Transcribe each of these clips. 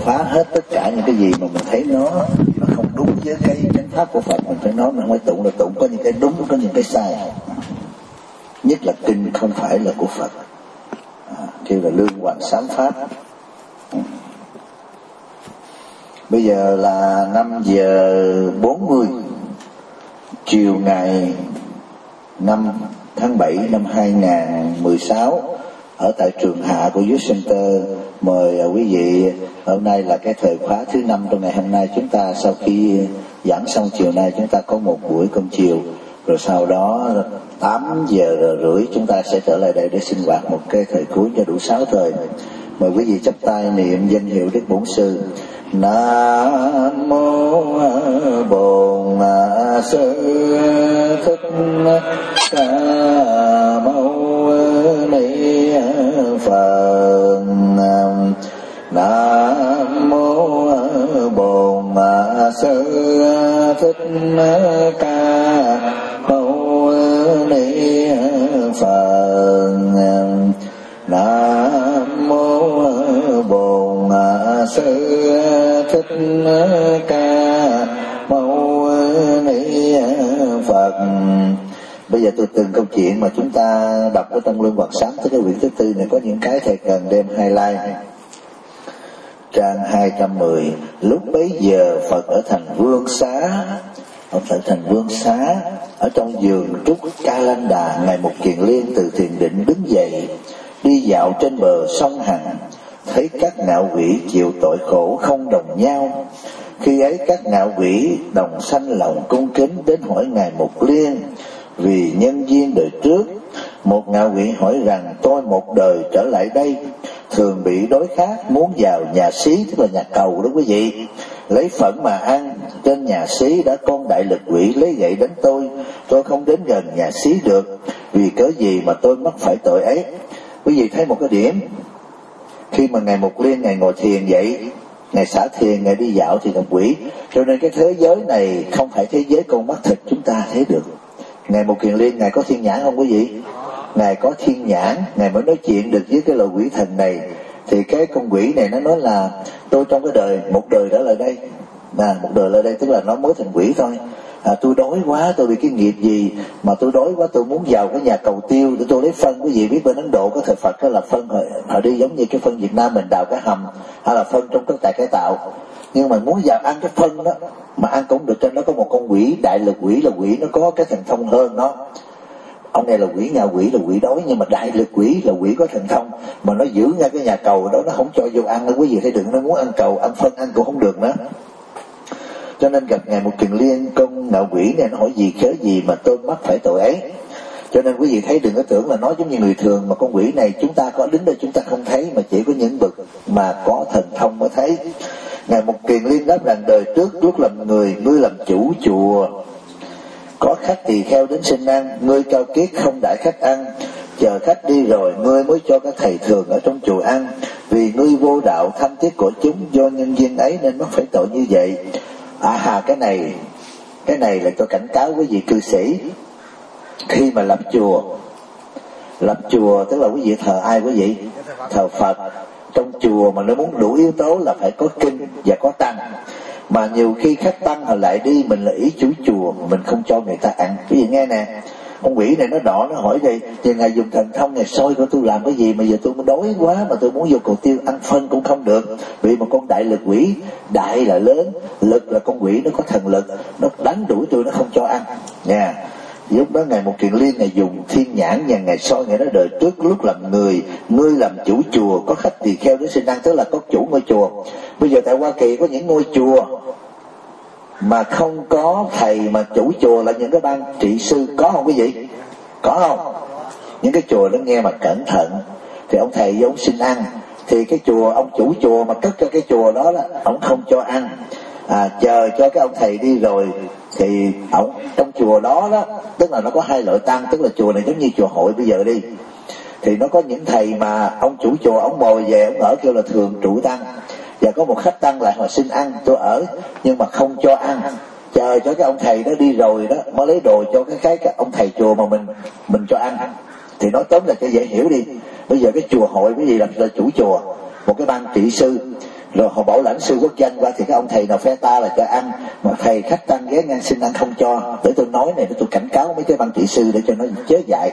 phá hết tất cả những cái gì mà mình thấy nó không đúng với cái chánh pháp của Phật. Mình phải nói, mình không phải tụng là tụng, có những cái đúng, có những cái sai. Nhất là kinh không phải là của Phật, kêu là lương hoành sám pháp. Bây giờ là 5:40 chiều ngày 5 tháng 7 năm 2016 ở tại trường hạ của Youth Center. Mời quý vị, hôm nay là cái thời khóa thứ 5 trong ngày hôm nay. Chúng ta sau khi giảng xong chiều nay, chúng ta có một buổi cơm chiều, rồi sau đó 8:30 chúng ta sẽ trở lại đây để sinh hoạt một cái thời cuối cho đủ 6 thời. Mời quý vị chắp tay niệm danh hiệu Đức Bổn Sư. Nam mô Bổn Sư Thích Ca Mâu Ni Phật. Nam mô Bổn Sư Thích Ca Mâu Ni Phật. Nam mô Bổn Sư Thích Ca Mâu Ni Phật. Bây giờ tôi từng câu chuyện mà chúng ta đọc ở trong Luân Hoằng Sám tới cái quyển thứ 4 này, có những cái thầy cần đem highlight. Trang 210. Lúc bấy giờ Phật ở thành Vương Xá, ở trong vườn trúc Ca Lan Đà, ngày một Kiền Liên từ thiền định đứng dậy, đi dạo trên bờ sông Hằng, thấy các ngạo quỷ chịu tội khổ không đồng nhau. Khi ấy các ngạo quỷ đồng sanh lòng cung kính đến hỏi ngài Mục Liên vì nhân duyên đời trước. Một ngạo quỷ hỏi rằng: tôi một đời trở lại đây thường bị đối khác, muốn vào nhà xí, tức là nhà cầu đó quý vị, lấy phẫn mà ăn. Trên nhà xí đã con đại lực quỷ lấy gậy đánh tôi không đến gần nhà xí được, vì cớ gì mà tôi mắc phải tội ấy. Quý vị thấy một cái điểm, khi mà ngài Mục Liên ngài ngồi thiền vậy, ngài xả thiền, ngài đi dạo thì gặp quỷ, cho nên cái thế giới này không phải thế giới con mắt thịt chúng ta thấy được. Ngài Mục Kiền Liên ngài có thiên nhãn không quý vị? Ngài có thiên nhãn, ngài mới nói chuyện được với cái loài quỷ thần này. Thì cái con quỷ này nó nói là tôi trong cái đời, một đời trở lại đây, một đời lại đây tức là nó mới thành quỷ thôi. Tôi đói quá, tôi bị cái nghiệp gì mà tôi đói quá, tôi muốn vào cái nhà cầu tiêu để tôi lấy phân. Quý vị biết bên Ấn Độ có thờ Phật đó là phân họ đi giống như cái phân Việt Nam mình đào cái hầm, hay là phân trong các cải tạo. Nhưng mà muốn vào ăn cái phân đó mà ăn cũng được, trên đó có một con quỷ đại lực quỷ, là quỷ nó có cái thần thông hơn nó. Ông này là quỷ ngạ quỷ, là quỷ đói, nhưng mà đại lực quỷ là quỷ có thần thông, mà nó giữ ngay cái nhà cầu đó, nó không cho vô ăn nữa quý vị thấy đừng. Nó muốn ăn cầu, ăn phân ăn cũng không được nữa. Cho nên gặp ngài Mục Kiền Liên, con ngạ quỷ này nó hỏi gì cớ gì mà tôi mắc phải tội ấy. Cho nên quý vị thấy đừng có tưởng là nói giống như người thường, mà con quỷ này chúng ta có đứng đây chúng ta không thấy, mà chỉ có những bậc mà có thần thông mới thấy. Ngài Mục Kiền Liên đáp rằng: đời trước lúc làm người, ngươi làm chủ chùa, có khách tỳ kheo đến xin ăn, ngươi cao kiết không đãi khách ăn, chờ khách đi rồi ngươi mới cho các thầy thường ở trong chùa ăn. Vì ngươi vô đạo tham tiếc của chúng, do nhân duyên ấy nên mắc phải tội như vậy. Cái này là tôi cảnh cáo quý vị cư sĩ. Khi mà lập chùa tức là quý vị thờ ai quý vị? Thờ Phật. Trong chùa mà nó muốn đủ yếu tố là phải có kinh và có tăng. Mà nhiều khi khách tăng họ lại đi, mình là ý chủ chùa mà mình không cho người ta ăn. Quý vị nghe nè, con quỷ này nó đỏ, nó hỏi đây thì ngài dùng thần thông này soi của tôi làm cái gì mà giờ tôi đói quá mà tôi muốn vô cầu tiêu ăn phân cũng không được. Vì một con đại lực quỷ, đại là lớn, lực là con quỷ nó có thần lực, nó đánh đuổi tôi, nó không cho ăn nha. Lúc đó ngài Mục Kiền Liên ngài dùng thiên nhãn và ngài soi, ngài nói đời trước lúc làm người, ngươi làm chủ chùa, có khách tỳ kheo đến xin ăn, tức là có chủ ngôi chùa. Bây giờ tại Hoa Kỳ có những ngôi chùa mà không có thầy, mà chủ chùa là những cái ban trị sư, có không quý vị? Có không? Những cái chùa đó nghe mà cẩn thận thì ông thầy với ông xin ăn, thì cái chùa, ông chủ chùa mà cất cho cái chùa đó là ông không cho ăn, chờ cho cái ông thầy đi rồi thì ông trong chùa đó tức là nó có hai loại tăng, tức là chùa này giống như chùa hội bây giờ đi, thì nó có những thầy mà ông chủ chùa ông mời về ông ở kêu là thường trụ tăng, và có một khách tăng lại họ xin ăn tôi ở nhưng mà không cho ăn, chờ cho cái ông thầy đó đi rồi đó mới lấy đồ cho cái ông thầy chùa mà mình cho ăn. Thì nói tóm là cho dễ hiểu đi, bây giờ cái chùa hội cái gì là chủ chùa, một cái ban trị sư, Rồi họ bảo lãnh sư quốc danh qua thì cái ông thầy nào phe ta là cho ăn, mà thầy khách tăng ghé ngang xin ăn không cho. Để tôi nói này, để tôi cảnh cáo mấy cái ban trị sư để cho nó chớ dại.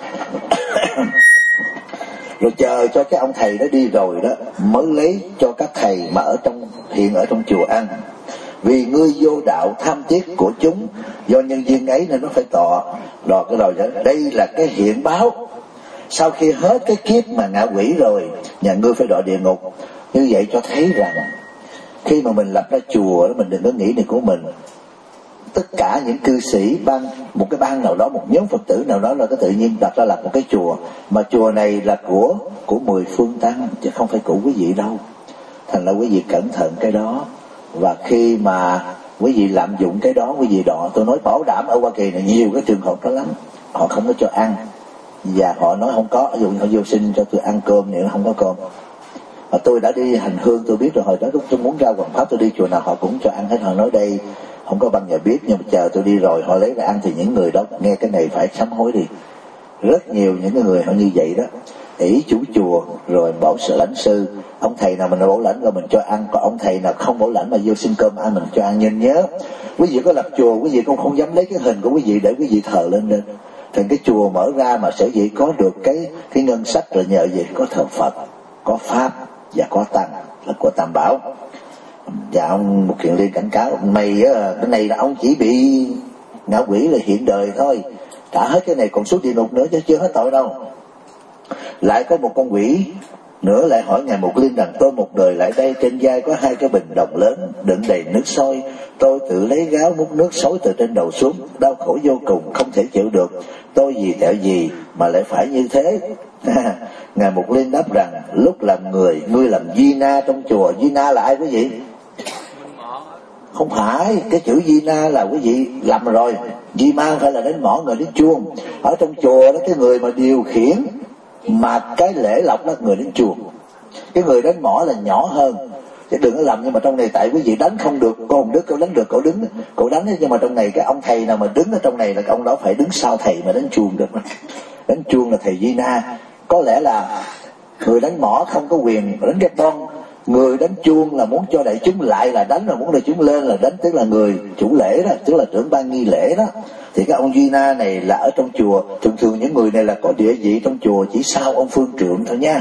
Rồi chờ cho cái ông thầy đó đi rồi đó mới lấy cho các thầy mà hiện ở trong chùa ăn. Vì ngươi vô đạo tham tiếc của chúng, do nhân duyên ấy nên nó phải tọa. Rồi cái rồi đây là cái hiện báo. Sau khi hết cái kiếp mà ngạ quỷ rồi, nhà ngươi phải đọa địa ngục. Như vậy cho thấy rằng khi mà mình lập ra chùa, mình đừng có nghĩ này của mình. Tất cả những cư sĩ một cái ban nào đó, một nhóm Phật tử nào đó là cái tự nhiên đặt ra lập một cái chùa, mà chùa này là của 10 phương tăng chứ không phải của quý vị đâu. Thành ra quý vị cẩn thận cái đó. Và khi mà quý vị lạm dụng cái đó, quý vị đọa, tôi nói bảo đảm ở Hoa Kỳ này nhiều cái trường hợp đó lắm. Họ không có cho ăn, và họ nói không có, ví dụ họ vô xin cho tôi ăn cơm này, nó không có cơm. Mà tôi đã đi hành hương, tôi biết rồi, hồi đó lúc tôi muốn ra Hoàng Pháp tôi đi chùa nào họ cũng cho ăn hết. Họ nói đây không có bằng nhà biết, nhưng mà chờ tôi đi rồi họ lấy ra ăn thì những người đó nghe cái này phải sám hối đi. Rất nhiều những cái người họ như vậy đó, ỷ chủ chùa rồi bảo sự lãnh sư. Ông thầy nào mình bảo lãnh rồi mình cho ăn, còn ông thầy nào không bảo lãnh mà vô xin cơm ăn mình cho ăn. Nhưng nhớ quý vị có lập chùa, quý vị cũng không dám lấy cái hình của quý vị để quý vị thờ lên lên. Thành cái chùa mở ra mà sở dĩ có được cái ngân sách rồi nhờ gì có thờ Phật, có Pháp và có Tăng là của Tam Bảo. Và ông Mục Kiền Liên cảnh cáo mày cái này là ông chỉ bị ngạ quỷ là hiện đời thôi, trả hết cái này còn xuống địa ngục nữa chứ chưa hết tội đâu. Lại có một con quỷ nữa lại hỏi ngài Mục Liên rằng tôi một đời lại đây, trên vai có 2 cái bình đồng lớn đựng đầy nước sôi, tôi tự lấy gáo múc nước xối từ trên đầu xuống, đau khổ vô cùng không thể chịu được, tôi vì tẹo gì mà lại phải như thế? Ngài Mục Liên đáp rằng lúc làm người ngươi làm Di Na trong chùa. Di Na là ai quý vị? Không phải, cái chữ Di Na là quý vị lầm rồi. Di Ma phải là đánh mỏ, người đánh chuông. Ở trong chùa đó, cái người mà điều khiển mà cái lễ lộc đó người đánh chuông, cái người đánh mỏ là nhỏ hơn. Chứ đừng có lầm. Nhưng mà trong này tại quý vị đánh không được, cô Hồng Đức cậu đánh được, cậu đánh. Nhưng mà trong này cái ông thầy nào mà đứng ở trong này là cái ông đó phải đứng sau thầy mà đánh chuông được. Đánh chuông là thầy Di Na. Có lẽ là người đánh mỏ không có quyền đánh cái bon, người đánh chuông là muốn cho đại chúng lại là đánh, là muốn đại chúng lên là đánh, tức là người chủ lễ đó, tức là trưởng ban nghi lễ đó. Thì cái ông Di Na này là ở trong chùa, thường những người này là có địa vị trong chùa chỉ sau ông phương trượng thôi nha.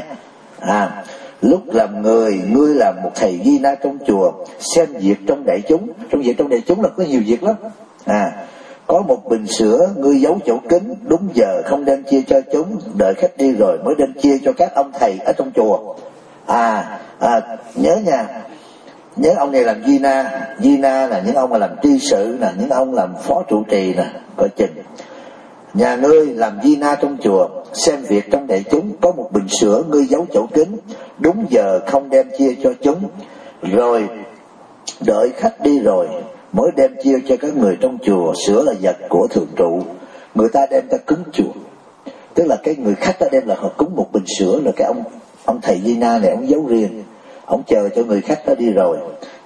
Lúc làm người ngươi là một thầy Di Na trong chùa, xem việc trong đại chúng. Trong việc trong đại chúng là có nhiều việc lắm. Có một bình sữa ngươi giấu chỗ kín, đúng giờ không đem chia cho chúng, đợi khách đi rồi mới đem chia cho các ông thầy ở trong chùa. Nhớ nha, nhớ ông này làm Di Na. Di Na là những ông mà làm tri sự nè, những ông làm phó trụ trì nè, coi chừng. Nhà ngươi làm Di Na trong chùa, xem việc trong đại chúng, có một bình sữa ngươi giấu chỗ kín, đúng giờ không đem chia cho chúng, rồi đợi khách đi rồi mới đem chia cho các người trong chùa. Sữa là vật của thượng trụ, người ta đem ta cúng chùa, tức là cái người khách ta đem là họ cúng một bình sữa, là cái ông thầy Di Na này ông giấu riêng, ông chờ cho người khách đó đi rồi.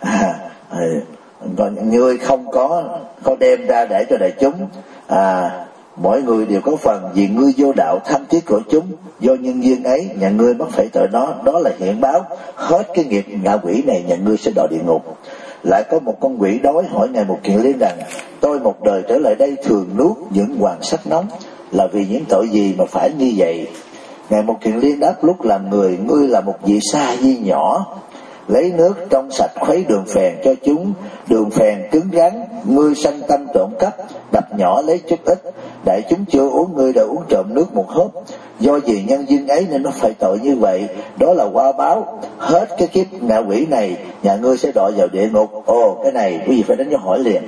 Còn người không có đem ra để cho đại chúng. Mỗi người đều có phần, vì ngươi vô đạo tham tiếc của chúng, do nhân duyên ấy nhà ngươi mắc phải tội đó. Đó là hiện báo, hết cái nghiệp ngạ quỷ này nhà ngươi sẽ đọa địa ngục. Lại có một con quỷ đói hỏi ngài Mục Kiền Liên rằng tôi một đời trở lại đây thường nuốt những hoàng sắc nóng, là vì những tội gì mà phải như vậy? Ngài Mục Kiền Liên đáp lúc làm người ngươi là một vị sa di nhỏ, lấy nước trong sạch khuấy đường phèn cho chúng, đường phèn cứng rắn, ngươi sanh tâm trộm cắp, đập nhỏ lấy chút ít, đại chúng chưa uống ngươi đã uống trộm nước một hớp, do vì nhân duyên ấy nên nó phải tội như vậy. Đó là quả báo, hết cái kiếp ngạ quỷ này nhà ngươi sẽ đọa vào địa ngục. Cái này quý vị phải đánh dấu hỏi liền.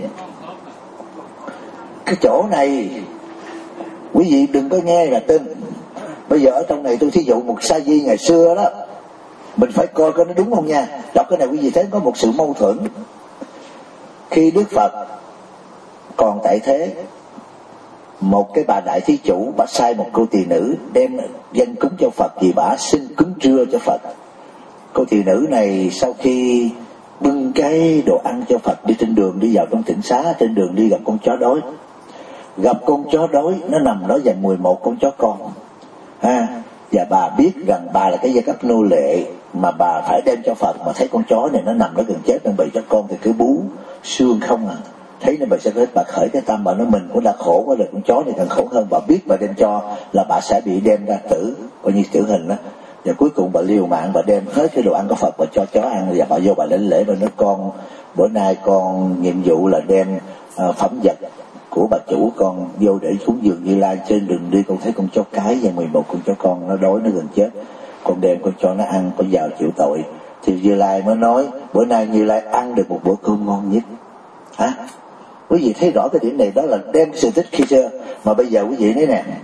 Cái chỗ này quý vị đừng có nghe là tin. Bây giờ ở trong này tôi thí dụ một sa di ngày xưa đó, mình phải coi nó đúng không nha. Đọc cái này quý vị thấy có một sự mâu thuẫn. Khi Đức Phật còn tại thế, một cái bà đại thí chủ bà sai một cô tỳ nữ đem dân cúng cho Phật, vì bà xin cúng trưa cho Phật. Cô tỳ nữ này sau khi bưng cái đồ ăn cho Phật, đi trên đường đi vào trong tịnh xá, trên đường đi gặp con chó đói. Gặp con chó đói nó nằm đó dành 11 con chó con. và bà biết rằng bà là cái giai cấp nô lệ mà bà phải đem cho Phật, mà thấy con chó này nó nằm nó gần chết nên bày cho con thì cứ bú xương không à, thấy nó bà sẽ hết, bà khởi cái tâm, bà nói mình cũng đã khổ quá rồi, con chó này càng khổ hơn, bà biết bà đem cho là bà sẽ bị đem ra tử, coi như tử hình đó. Và cuối cùng bà liều mạng, bà đem hết cái đồ ăn của Phật bà cho chó ăn, và bà vô bà lãnh lễ, bà nói con bữa nay con nhiệm vụ là đem phẩm vật của bà chủ con vô để cúng dường Như Lai, trên đường đi con thấy con chó cái và 11 con chó con nó đói nó gần chết, con đem con cho nó ăn, con vào chịu tội. Thì Như Lai mới nói bữa nay Như Lai ăn được một bữa cơm ngon nhất. Hả? Quý vị thấy rõ cái điểm này, đó là đem sự tích khi xưa. Mà bây giờ quý vị nói nè,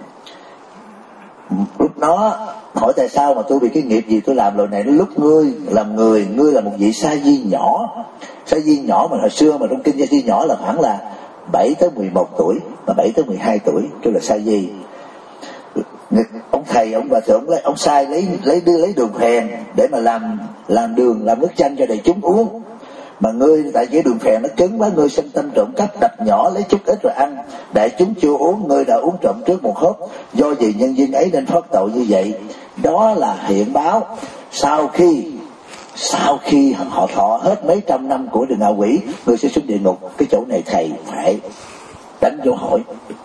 lúc nó hỏi tại sao mà tôi bị cái nghiệp gì tôi làm lời này, lúc ngươi làm người, ngươi là một vị sa di nhỏ. Sa di nhỏ mà hồi xưa mà trong kinh sa di nhỏ là khoảng là 7 tới 11 tuổi, mà 7 tới 12 tuổi kêu là sa di. Ông thầy, ông bà thượng ông sai lấy đường phèn để mà làm đường, làm nước chanh cho đại chúng uống. Mà ngươi tại cái đường phèn nó cứng quá, ngươi sinh tâm trộm cắp, đập nhỏ lấy chút ít rồi ăn, đại chúng chưa uống, ngươi đã uống trộm trước một hớp, do vì nhân duyên ấy nên thoát tội như vậy. Đó là hiện báo sau khi họ thọ hết mấy trăm năm của đường ngạ quỷ, ngươi sẽ xuống địa ngục. Cái chỗ này thầy phải đánh dấu hỏi.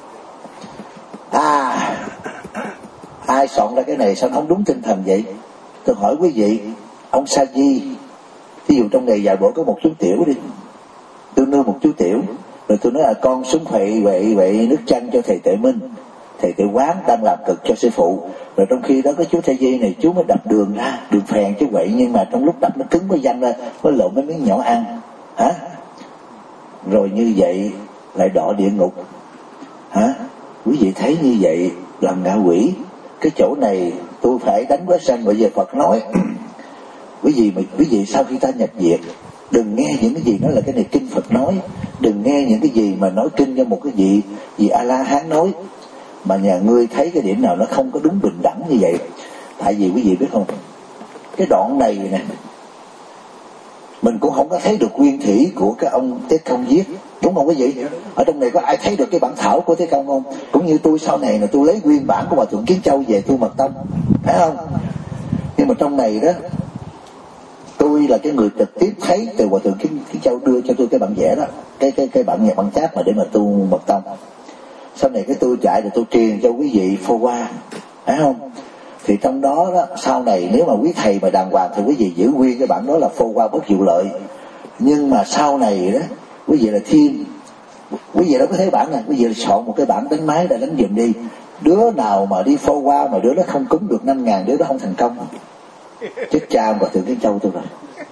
Ai soạn ra cái này sao không đúng tinh thần vậy? Tôi hỏi quý vị, ông Sa Di ví dụ trong ngày vài bữa có một chú tiểu đi, tôi nương một chú tiểu, rồi tôi nói là con xuống vậy nước chanh cho thầy Tuệ Minh, thầy Tuệ Quán đang làm cực cho sư phụ. Rồi trong khi đó cái chú Sa Di này chú mới đập đường ra, đường phèn chứ vậy, nhưng mà trong lúc đập nó cứng, mới văng ra, mới lộn mấy miếng nhỏ ăn. Hả? Rồi như vậy lại đọa địa ngục. Hả? Quý vị thấy như vậy làm ngạ quỷ. Cái chỗ này tôi phải đánh quá sanh. Bởi vì Phật nói quý vị sau khi ta nhập diệt đừng nghe những cái gì nói là cái này kinh Phật nói, đừng nghe những cái gì mà nói kinh cho một cái gì A La Hán nói, mà nhà ngươi thấy cái điểm nào nó không có đúng bình đẳng như vậy. Tại vì quý vị biết không, cái đoạn này nè mình cũng không có thấy được nguyên thủy của cái ông Tế Công viết, đúng không quý vị? Ở trong này có ai thấy được cái bản thảo của Tế Công không? Cũng như tôi sau này là tôi lấy nguyên bản của Hòa Thượng Kiến Châu về tu mật tông, phải không? Nhưng mà trong này đó, tôi là cái người trực tiếp thấy từ Hòa Thượng Kiến Châu đưa cho tôi cái bản vẽ đó, cái bản nhạc bản cháp mà để mà tu mật tông. Sau này cái tôi chạy rồi tôi truyền cho quý vị phô qua, phải không? Thì trong đó sau này nếu mà quý thầy mà đàng hoàng thì quý vị giữ nguyên cái bản đó là phô qua bất diệu lợi. Nhưng mà sau này đó quý vị là thiên, quý vị đâu có thấy bản này, quý vị là soạn một cái bản đánh máy đã đánh dùm đi. Đứa nào mà đi phô qua mà đứa đó không cúng được 5.000, đứa đó không thành công. Chết cha ông Hòa Thượng Kiến Châu tôi rồi.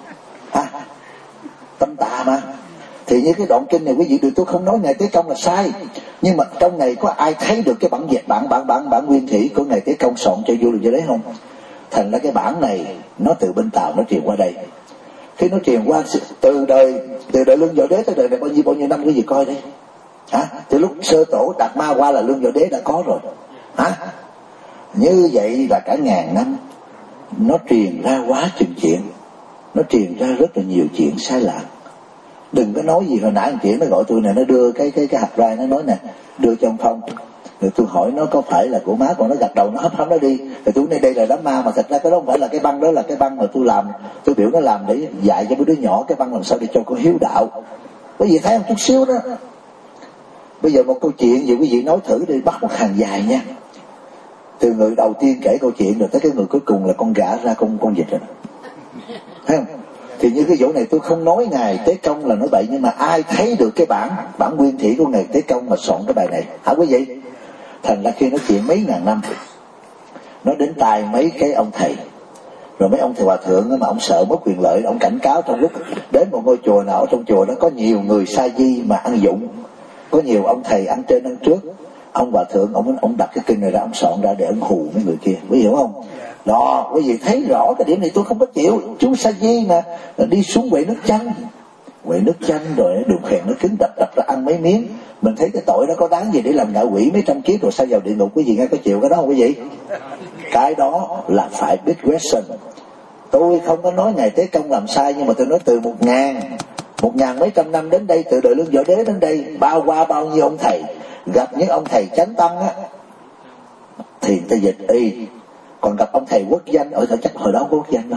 Tâm tà mà. Thì như cái đoạn kinh này quý vị tôi không nói Ngài Tế Công là sai, nhưng mà trong này có ai thấy được cái bản dịch bản nguyên thủy của Ngài Tế Công soạn cho vua được vậy đấy không? Thành ra cái bản này nó từ bên Tàu nó truyền qua đây. Khi nó truyền qua từ đời Lương Võ Đế tới đời này bao nhiêu năm quý vị coi đi. Từ lúc sơ tổ Đạt Ma qua là Lương Võ Đế đã có rồi. Như vậy là cả ngàn năm nó truyền ra quá chừng chuyện, nó truyền ra rất là nhiều chuyện sai lạc. Đừng có nói gì hồi nãy chuyện nó gọi tôi này, nó đưa cái hạt rai, nó nói nè đưa cho ông Phong. Rồi tôi hỏi nó có phải là của má, còn nó gật đầu nó hấp nó đi. Rồi tôi nói đây là đám ma, mà thật ra cái đó không phải là cái băng, đó là cái băng mà tôi làm, tôi biểu nó làm để dạy cho mấy đứa nhỏ cái băng làm sao để cho con hiếu đạo. Quý vị thấy không, chút xíu đó. Bây giờ một câu chuyện gì quý vị nói thử đi, bắt một hàng dài nha. Từ người đầu tiên kể câu chuyện rồi tới cái người cuối cùng là con gã ra con vịt rồi. Thấy không? Thì như cái chỗ này tôi không nói Ngài Tế Công là nói bậy, nhưng mà ai thấy được cái bản nguyên thủy của Ngài Tế Công mà soạn cái bài này hả quý vị? Thành ra khi nói chuyện mấy ngàn năm, nó đến tai mấy cái ông thầy, rồi mấy ông thầy hòa thượng mà ông sợ mất quyền lợi, ông cảnh cáo trong lúc đến một ngôi chùa nào trong chùa đó có nhiều người sa di mà ăn dụng, có nhiều ông thầy ăn trên ăn trước, ông hòa thượng ông đặt cái kinh này ra, ông soạn ra để ông hù mấy người kia, quý vị hiểu không? Đó, quý vị thấy rõ cái điểm này tôi không có chịu. Chú Sa Di mà đi xuống quậy nước chanh rồi đường phèn nó cứng, đập ra ăn mấy miếng, mình thấy cái tội đó có đáng gì để làm ngạ quỷ mấy trăm kiếp rồi sao vào địa ngục? Quý vị nghe có chịu cái đó không quý vị? Cái đó là phải biết question. Tôi không có nói Ngài Tế Công làm sai, nhưng mà tôi nói từ 1.000 mấy trăm năm đến đây, từ đời Lương Võ Đế đến đây, qua bao nhiêu ông thầy, gặp những ông thầy chánh tăng á thì người ta dịch y, Còn gặp ông thầy quốc danh, ở chắc hồi đó không có quốc danh đâu.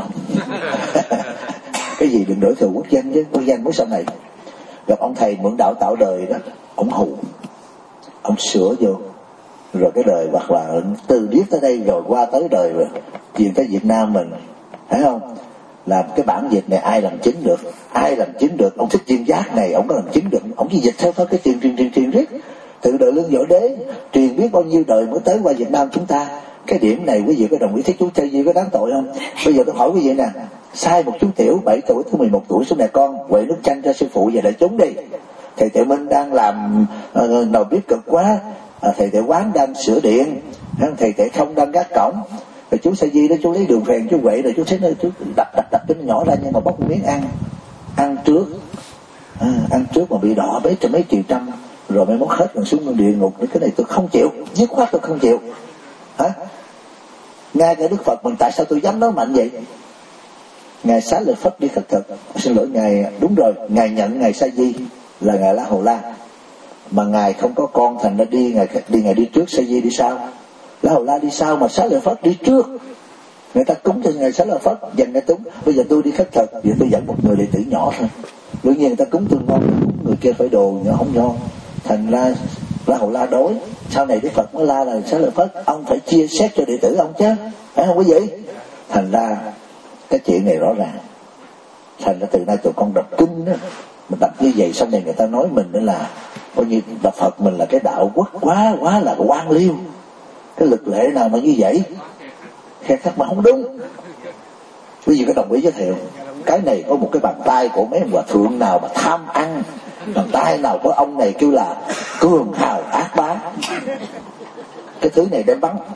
Cái gì đừng đổi thừa quốc danh chứ, quốc danh mới sau này. Gặp ông thầy mượn đạo tạo đời đó, ông hù, ông sửa vô, rồi cái đời hoặc là từ điếc tới đây rồi qua tới đời rồi truyền tới Việt Nam mình, thấy không? Làm cái bản dịch này ai làm chính được? Ai làm chính được? Ông thích chuyên giác này, ông có làm chính được? Ông chỉ dịch theo cái truyền riết. Từ đời Lương Võ Đế truyền biết bao nhiêu đời mới tới qua Việt Nam chúng ta. Cái điểm này quý vị có đồng ý thấy chú Tây Di có đáng tội không? Bây giờ tôi hỏi quý vị nè, sai một chú Tiểu 7 tuổi tới 11 tuổi xuống này con quậy nước chanh cho sư phụ về đại chúng đi. Thầy Tuệ Minh đang làm nào biết cực quá, thầy Tuệ Quán đang sửa điện, thầy Tuệ Không đang gác cổng, rồi chú Sa Di đó chú lấy đường phèn chú quậy, rồi chú thấy nó chú đập cho nó nhỏ ra, nhưng mà bóc một miếng ăn trước, ăn trước mà bị đỏ mấy triệu trăm, rồi mới mốt hết còn xuống địa ngục. Cái này tôi không chịu, dứt khoát tôi không chịu. Hả? Ngay cả Đức Phật mình tại sao tôi dám nói mạnh vậy? Ngài Xá Lợi Phất đi khất thực, xin lỗi ngài, đúng rồi, ngài nhận ngài Sa Di là ngài La Hầu La, mà ngài không có con, thành ra ngài đi trước, Sa Di đi sau, La Hầu La đi sau, mà Xá Lợi Phất đi trước. Người ta cúng cho ngài Xá Lợi Phất, dành ngài cúng. Bây giờ tôi đi khất thực, giờ tôi dẫn một người đệ tử nhỏ thôi, đương nhiên người ta cúng tôi ngon, người kia phải đồ nhỏ không ngon, thành ra La Hầu La đối. Sau này Đức Phật mới la là Xá Lợi Phất, ông phải chia xét cho đệ tử ông chứ, phải không quý vị? Thành ra cái chuyện này rõ ràng. Thành ra từ nay tụi con đọc kinh đó, mình đọc như vậy, xong này người ta nói mình nữa là coi như đọc Phật mình là cái đạo quốc quá là quan liêu. Cái lực lệ nào mà như vậy khen khác mà không đúng. Quý vị có đồng ý với thầy không? Cái này có một cái bàn tay của mấy hòa thượng nào mà tham ăn, bàn tay nào của ông này kêu là cường hào ác bá, cái thứ này đem bắn.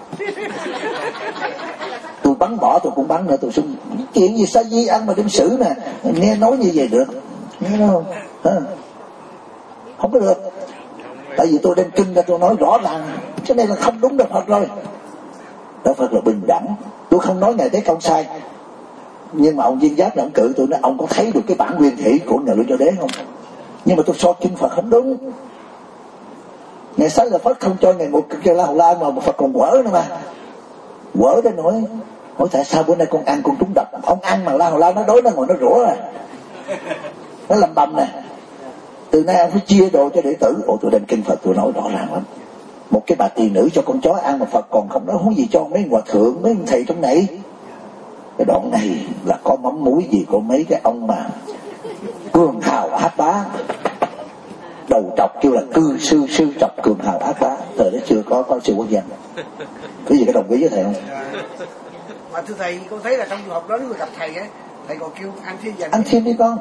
Tôi bắn bỏ tôi cũng bắn nữa, tôi xung chuyện gì Sa Di ăn mà đem xử nè, nghe nói như vậy được, nghe không? Không có được. Tại vì tôi đem kinh ra tôi nói rõ ràng, cái này là không đúng Đạo Phật rồi. Đạo Phật là bình đẳng. Tôi không nói Ngài Tế Công sai, nhưng mà ông Viên Giác là ông cự tôi nói ông có thấy được cái bản nguyên thủy của Ngài Lương Võ Đế không? Nhưng mà tôi so kinh Phật không đúng. Ngài Xá Lợi Phất không cho Ngài một cái La Hầu La mà Phật còn quở nữa mà, quở đến nỗi hỏi tại sao bữa nay con ăn con trúng độc. Ông ăn mà La Hầu La nó đối nó ngồi nó rủa rồi, nó làm bầm nè. Từ nay ông phải chia đồ cho đệ tử. Ồ, tôi đem kinh Phật tôi nói rõ ràng lắm. Một cái bà tỳ nữ cho con chó ăn mà Phật còn không nói huống gì cho mấy hòa thượng, mấy thầy trong này. Cái đoạn này là có mắm muối gì của mấy cái ông mà cường hào ác bá, đầu trọc kêu là sư trọc cường hào ác bá. Thời đó chưa có sự quốc danh. Cái gì có đồng ý với thầy không? Mà thưa thầy, con thấy là trong trường học đó người gặp thầy ấy, thầy còn kêu ăn thêm dần. Ăn thêm đi con.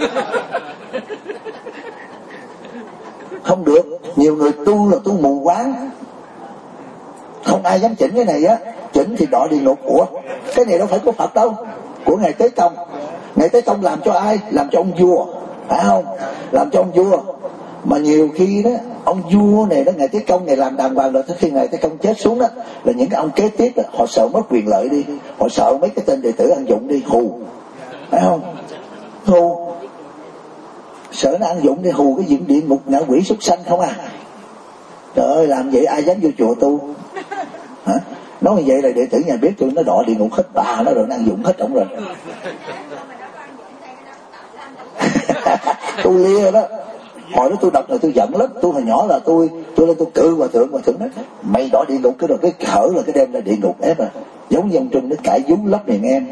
Không được. Nhiều người tu là tu mù quáng, không ai dám chỉnh cái này á. Chỉnh thì đọa địa ngục. Ủa, cái này đâu phải của Phật đâu, của Ngài Tế Công. Ngài Tế Công làm cho ai? Làm cho ông vua, phải không? Làm cho ông vua. Mà nhiều khi đó ông vua này đó, Ngài Tế Công này làm đàng hoàng rồi, tới khi Ngài Tế Công chết xuống đó là những cái ông kế tiếp đó, họ sợ mất quyền lợi đi, họ sợ mấy cái tên đệ tử ăn dụng đi, hù, phải không? Hù, sợ nó ăn dụng đi, hù cái diện địa ngục ngạ quỷ súc sanh không à. Trời ơi, làm vậy ai dám vô chùa tu hả? Nói như vậy là đệ tử nhà biết tôi nó đọa địa ngục hết bà nó rồi, nó ăn dụng hết ổng rồi. Tôi lia đó. Hồi đó tôi đọc rồi tôi giận lắm. Tôi hồi nhỏ là tôi lên tôi cự hòa thượng nói mày đọa địa ngục, cái rồi cái hở là cái đem ra địa ngục ép à. Giống như ông Trung nó cãi vú lấp miệng em,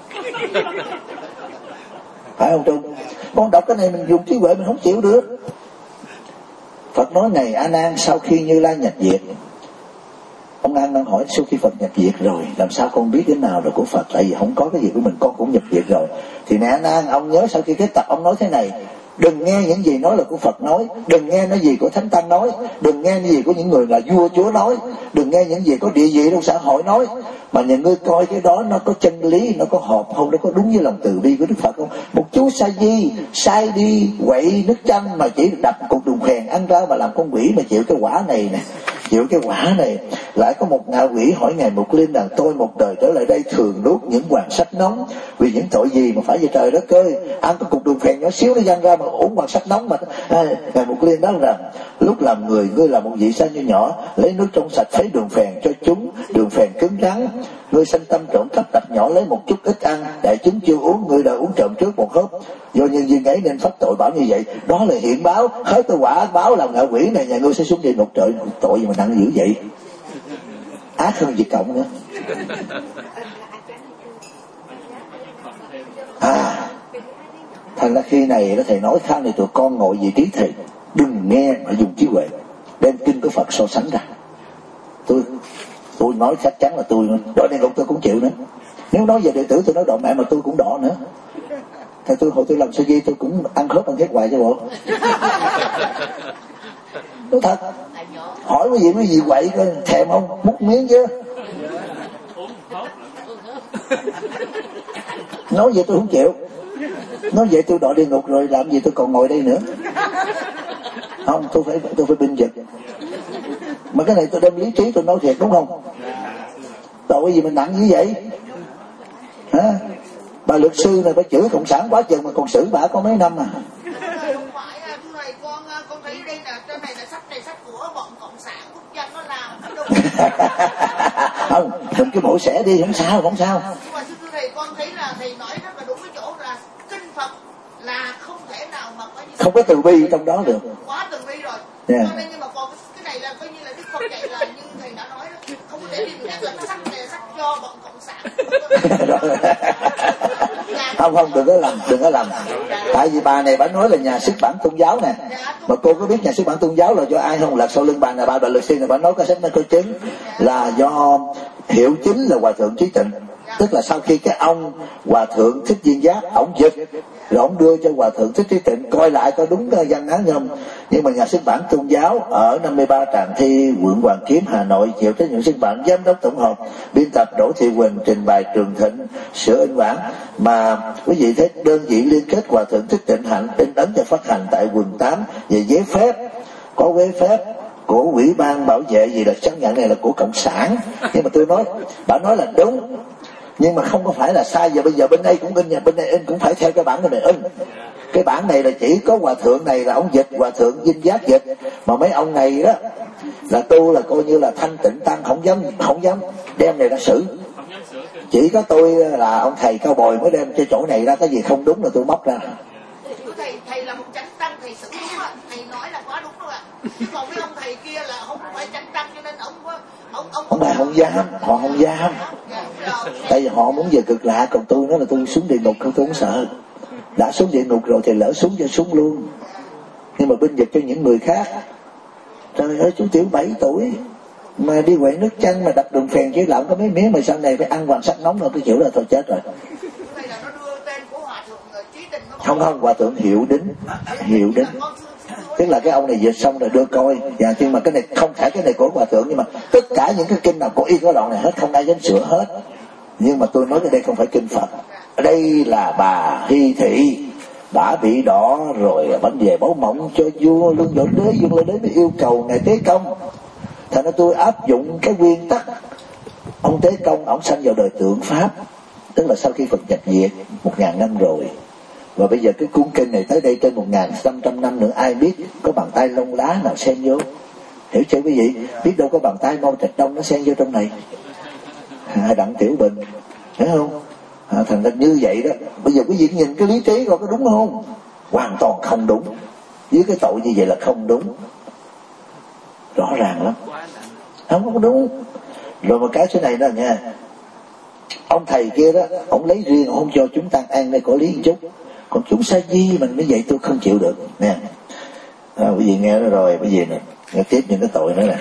phải không Trung? Con đọc cái này mình dùng trí huệ mình không chịu được. Phật nói này A Nan, sau khi Như Lai nhập diệt, ông An đang hỏi sau khi Phật nhập diệt rồi làm sao con biết cái nào là của Phật, tại vì không có cái gì của mình, con cũng nhập diệt rồi. Thì nè A Nan, ông nhớ sau khi kết tập ông nói thế này: đừng nghe những gì nói là của Phật nói, đừng nghe những gì của Thánh Tăng nói, đừng nghe những gì của những người là vua chúa nói, đừng nghe những gì có địa vị trong xã hội nói, mà nhà ngươi coi cái đó nó có chân lý, nó có hợp không, nó có đúng với lòng từ bi của Đức Phật không. Một chú Sa Di sai đi quậy nước chanh mà chỉ đập cục đường phèn ăn ra mà làm con quỷ mà chịu cái quả này nè, chịu cái quả này. Lại có một ngạ quỷ hỏi Ngài Mục Linh rằng tôi một đời trở lại đây thường nuốt những hoàng sách nóng, vì những tội gì mà phải về trời đất ơi, ăn cái cục đường phèn nhỏ xíu nó văng ra mà uống hoàng sách nóng mà. Ngài Mục Linh nói rằng lúc làm người, ngươi là một vị sa nho nhỏ, lấy nước trong sạch thấy đường phèn cho chúng, đường phèn cứng rắn, Ngươi sanh tâm trộm cắp đặt nhỏ lấy một chút ít ăn, đại chúng chưa uống, ngươi đã uống trộm trước một hớp, do nhân duyên ấy nên phát tội bảo như vậy. Đó là hiện báo, hết tôi quả báo làm ngạ quỷ này, nhà ngươi sẽ xuống địa ngục. Trời, tội gì mà nặng dữ vậy, ác hơn Việt Cộng nữa. Thành ra khi này đó thầy nói khá này, tụi con ngồi vị trí thầy đừng nghe mà dùng trí huệ, đem kinh của Phật so sánh ra. Tôi nói chắc chắn là tôi đỏ đen ngục tôi cũng chịu nữa. Nếu nói về đệ tử tôi nói đỏ mẹ mà tôi cũng đỏ nữa. Thầy hồi tôi làm sơ di tôi cũng ăn khớp ăn khét hoài cho bộ. Nói thật, hỏi cái gì quậy coi thèm không, múc miếng chứ. Nói vậy tôi không chịu. Nói vậy tôi đọa địa ngục rồi, làm gì tôi còn ngồi đây nữa. Không, tôi phải binh vực. Mà cái này tôi đem lý trí tôi nói thiệt, đúng không? Tội gì mình nặng như vậy hả? Bà luật sư này phải chửi cộng sản quá chừng mà còn xử bà có mấy năm à. Không phải thưa thầy, con thấy đây là trên này là sách của bọn cộng sản quốc dân nó làm đâu. Không, mình cứ mổ xẻ đi, không sao. Nhưng mà thưa thầy, con thấy là thầy nói rất là đúng cái chỗ là kinh Phật là không thể nào mà coi như không có từ bi trong đó được. Quá từ bi rồi. Yeah. Cho nên nhưng mà còn cái này là coi như là Đức Phật dạy là như thầy đã nói đó, không có thể tìm được là cái sách này là sách do bọn cộng sản. Không, đừng có lầm. Tại vì bà này bà nói là nhà xuất bản tôn giáo nè. Mà cô có biết nhà xuất bản tôn giáo là do ai không? Là sau lưng bà này, bà luật sư này bà nói cái sách nó có chứng là do hiệu chính là Hòa Thượng Trí Tịnh. Tức là sau khi cái ông Hòa Thượng Thích Viên Giác ổng dịch rồi ổng đưa cho Hòa Thượng Thích Trí Tịnh coi lại có đúng cái văn án không. Nhưng mà nhà xuất bản tôn giáo ở 53 Tràng Thi, quận Hoàn Kiếm, Hà Nội chịu trách nhiệm xuất bản, giám đốc tổng hợp biên tập Đỗ Thị Quỳnh, trình bày Trường Thịnh, sửa in bản. Mà quý vị thấy đơn vị liên kết Hòa Thượng Thích Tịnh Hạnh in ấn và phát hành tại quận 8 về giấy phép, có giấy phép của Ủy ban bảo vệ gì là xác nhận này là của cộng sản. Nhưng mà tôi nói, bà nói là đúng, nhưng mà không có phải là sai. Giờ bây giờ bên đây cũng in, nhà bên đây in cũng phải theo cái bản này in. Cái bản này là chỉ có Hòa Thượng này là ông dịch, Hòa Thượng Vinh Giác dịch, mà mấy ông này đó là tu là coi như là thanh tịnh tăng, không dám đem này ra xử. Chỉ có tôi là ông thầy cao bồi mới đem cho chỗ này ra, cái gì không đúng là tôi móc ra. Thầy là một chánh tăng, thầy xử đúng ạ, thầy nói là quá đúng rồi ạ. Chứ còn mấy ông thầy kia là không phải chánh tăng, cho nên ông này không dám, họ không dám. Tại vì họ muốn về cực lạ, còn tôi nói là tôi xuống địa ngục tôi không sợ. Đã xuống địa ngục rồi thì lỡ xuống cho xuống luôn. Nhưng mà binh vực cho những người khác. Trời ơi, chú Tiểu 7 tuổi mà đi quậy nước chanh mà đập đường phèn chứ lợn có mấy miếng mà sau này phải ăn hoàng sắt nóng rồi tôi chịu là thôi chết rồi. Không, Hòa Thượng Hiệu Đính. Tức là cái ông này dịch xong rồi đưa coi. Dạ, nhưng mà cái này không phải cái này của Hòa Thượng, nhưng mà tất cả những cái kinh nào có y có đoạn này hết, không ai dám sửa hết. Nhưng mà tôi nói cái đây không phải kinh Phật. Đây là bà Hy Thị đã bị đỏ rồi, vấn đề báo mộng cho vua Luân Đế mới yêu cầu ngài Tế Công. Thành ra tôi áp dụng cái nguyên tắc. Ông Tế Công ông sanh vào đời tượng Pháp, tức là sau khi Phật nhập diệt 1000 năm rồi. Và bây giờ cái cuốn kinh này tới đây trên 1500 năm nữa ai biết có bàn tay lông lá nào xen vô. Hiểu chưa quý vị? Biết đâu có bàn tay Mao Trạch Đông nó xen vô trong này, Đặng Tiểu Bình, hiểu không? Thành ra như vậy đó. Bây giờ quý vị nhìn cái lý trí coi có đúng không? Hoàn toàn không đúng. Với cái tội như vậy là không đúng, rõ ràng lắm, không có đúng. Rồi một cái số này đó nha, ông thầy kia đó ông lấy riêng, ông không cho chúng ta ăn đây có lý một chút. Còn chúng sa di mình mới vậy tôi không chịu được nè. Quý vị nghe đó rồi, quý vị nè, nghe tiếp những cái tội nữa nè.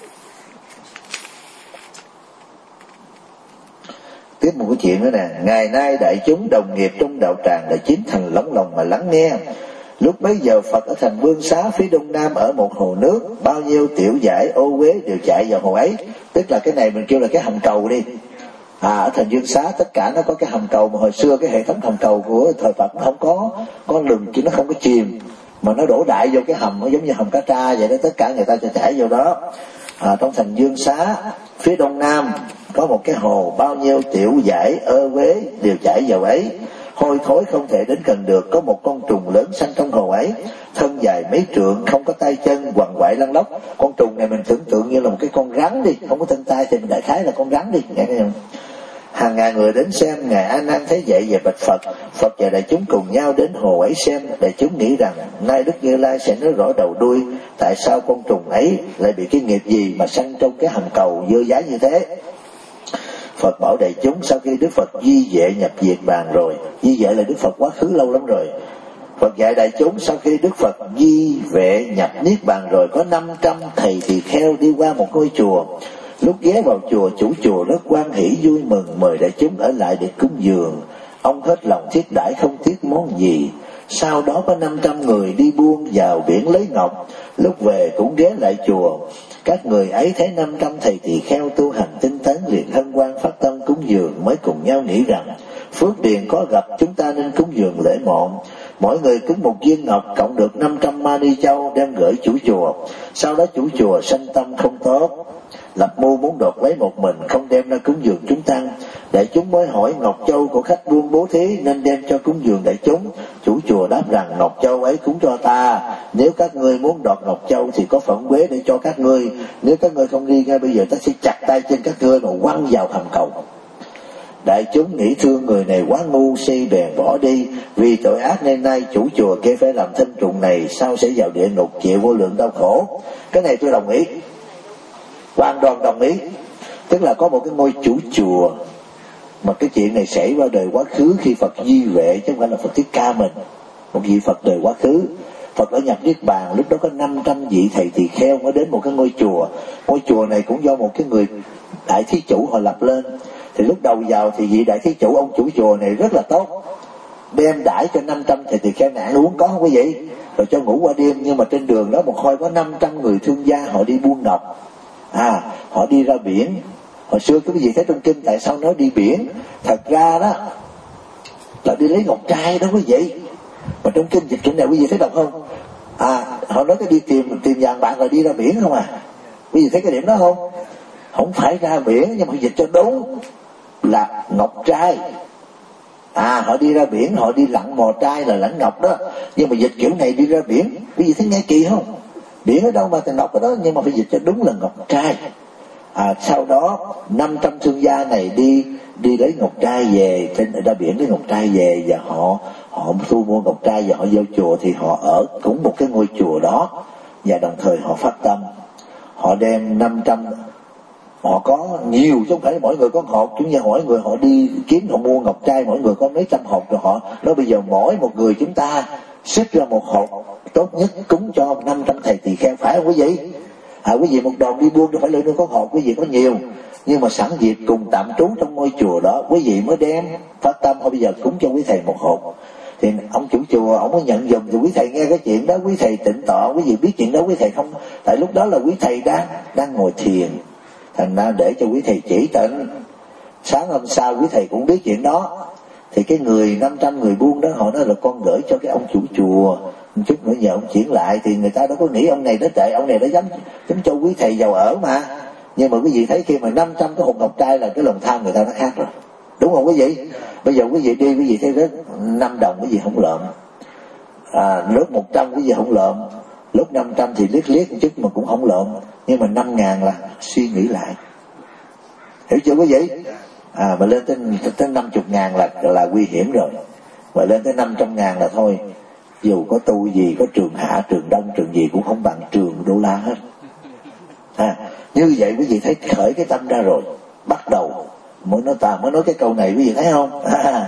Tiếp một cái chuyện nữa nè. Ngày nay đại chúng đồng nghiệp trong đạo tràng đã chín thành lóng lòng mà lắng nghe. Lúc bấy giờ Phật ở thành Vương Xá phía đông nam ở một hồ nước, bao nhiêu tiểu giải ô uế đều chạy vào hồ ấy. Tức là cái này mình kêu là cái hầm cầu đi. Ở thành Vương Xá tất cả nó có cái hầm cầu, mà hồi xưa cái hệ thống hầm cầu của thời Phật nó không có lừng chứ nó không có chìm, mà nó đổ đại vô cái hầm, nó giống như hầm cá tra vậy đó, tất cả người ta cho chảy vô đó. Trong thành Vương Xá phía đông nam có một cái hồ, bao nhiêu tiểu giải ơ uế đều chảy vào ấy, hôi thối không thể đến gần được. Có một con trùng lớn sanh trong hồ ấy, thân dài mấy trượng, không có tay chân, quằn quại lăn lóc. Con trùng này mình tưởng tượng như là một cái con rắn đi, không có thân tay thì mình đại khái là con rắn đi, nghe không? Hàng ngàn người đến xem. Ngài A Nan thấy vậy và bạch Phật. Phật và đại chúng cùng nhau đến hồ ấy xem. Đại chúng nghĩ rằng nay Đức Như Lai sẽ nói rõ đầu đuôi, tại sao con trùng ấy lại bị cái nghiệp gì mà sanh trong cái hầm cầu dơ dái như thế. Phật bảo đại chúng, sau khi Đức Phật di vệ nhập Niết Bàn rồi, di vệ là Đức Phật quá khứ lâu lắm rồi. Phật dạy đại chúng, sau khi Đức Phật di vệ nhập Niết Bàn rồi, có 500 thầy tỳ kheo đi qua một ngôi chùa. Lúc ghé vào chùa, chủ chùa rất hoan hỷ vui mừng, mời đại chúng ở lại để cúng dường. Ông hết lòng thiết đãi không tiếc món gì. Sau đó có 500 người đi buôn vào biển lấy ngọc. Lúc về cũng ghé lại chùa. Các người ấy thấy 500 thầy tỳ kheo tu hành tinh tấn, liền hân hoan phát tâm cúng dường, mới cùng nhau nghĩ rằng phước điền có gặp, chúng ta nên cúng dường lễ mọn. Mỗi người cúng một viên ngọc, cộng được 500 mani châu, đem gửi chủ chùa. Sau đó chủ chùa sanh tâm không tốt, lập mưu muốn đoạt lấy một mình, không đem ra cúng dường chúng tăng. Đại chúng mới hỏi ngọc châu của khách buôn bố thí nên đem cho cúng dường đại chúng. Chủ chùa đáp rằng ngọc châu ấy cúng cho ta, nếu các ngươi muốn đoạt ngọc châu thì có phận quế để cho các ngươi, nếu các ngươi không đi ngay bây giờ ta sẽ chặt tay chân các ngươi mà quăng vào hầm cầu. Đại chúng nghĩ thương người này quá ngu si, bèn bỏ đi. Vì tội ác nên nay chủ chùa kia phải làm thinh trùng này, sau sẽ vào địa ngục chịu vô lượng đau khổ. Cái này tôi đồng ý, hoàn toàn đồng ý. Tức là có một cái ngôi chủ chùa mà cái chuyện này xảy ra đời quá khứ khi Phật di vệ, chứ không phải là Phật Thích Ca mình. Một vị Phật đời quá khứ, Phật ở nhập Niết Bàn, lúc đó có 500 vị thầy tỳ kheo mới đến một cái ngôi chùa. Ngôi chùa này cũng do một cái người đại thí chủ họ lập lên. Thì lúc đầu vào thì vị đại thí chủ, ông chủ chùa này rất là tốt, đem đãi cho 500 thầy tỳ kheo ăn uống có không quý vị, rồi cho ngủ qua đêm. Nhưng mà trên đường đó một hồi có 500 người thương gia họ đi buôn ngọc, họ đi ra biển. Hồi xưa quý vị thấy trong kinh tại sao nói đi biển, thật ra đó là đi lấy ngọc trai đó quý vị. Mà trong kinh dịch kinh này quý vị thấy đọc không? Họ nói cái đi tìm vàng bạc rồi đi ra biển không à. Quý vị thấy cái điểm đó không? Không phải ra biển, nhưng mà dịch cho đúng là ngọc trai. Họ đi ra biển, họ đi lặn mò trai là lặn ngọc đó. Nhưng mà dịch kiểu này đi ra biển, quý vị thấy nghe kỳ không? Biển ở đâu mà thành ngọc ở đó, nhưng mà phải dịch cho đúng là ngọc trai. Sau đó 500 thương gia này đi lấy ngọc trai về, ra biển lấy ngọc trai về, và họ thu mua ngọc trai và họ vô chùa. Thì họ ở cũng một cái ngôi chùa đó, và đồng thời họ phát tâm, họ đem 500, họ có nhiều chứ không phải mỗi người có một hộp. Chúng ta mỗi người họ đi kiếm, họ mua ngọc trai, mỗi người có mấy trăm hộp, rồi họ nói bây giờ mỗi một người chúng ta xích ra một hộp tốt nhất cúng cho 500 thầy tỳ kheo, phải không quý vị? Quý vị một đoàn đi buôn đâu phải lượng có hộp, quý vị có nhiều, nhưng mà sẵn dịp cùng tạm trú trong ngôi chùa đó, quý vị mới đem phát tâm thôi bây giờ cúng cho quý thầy một hộp. Thì ông chủ chùa ông mới nhận dùm, thì quý thầy nghe cái chuyện đó, quý thầy tịnh tọa, quý vị biết chuyện đó quý thầy không, tại lúc đó là quý thầy đang ngồi thiền, thành ra để cho quý thầy chỉ tịnh. Sáng hôm sau quý thầy cũng biết chuyện đó, thì cái người 500 người buôn đó họ nói là con gửi cho cái ông chủ chùa một chút nữa nhờ ông chuyển lại. Thì người ta đâu có nghĩ ông này nó tệ, ông này nó dám cho quý thầy giàu ở mà. Nhưng mà quý vị thấy khi mà 500 cái hộp ngọc trai là cái lòng tham người ta nó khác rồi, đúng không quý vị? Bây giờ quý vị đi, quý vị thấy rớt 5 đồng quý vị không lợm, rớt 100 quý vị không lợm, lúc 500 thì liếc một chút mà cũng không lợm, nhưng mà 5.000 là suy nghĩ lại, hiểu chưa quý vị? Mà lên tới 50.000 là nguy hiểm rồi, mà lên tới 500.000 là thôi, dù có tu gì, có trường Hạ, trường Đông, trường gì cũng không bằng trường đô la hết. Như vậy quý vị thấy khởi cái tâm ra rồi, bắt đầu mới nói cái câu này, quý vị thấy không?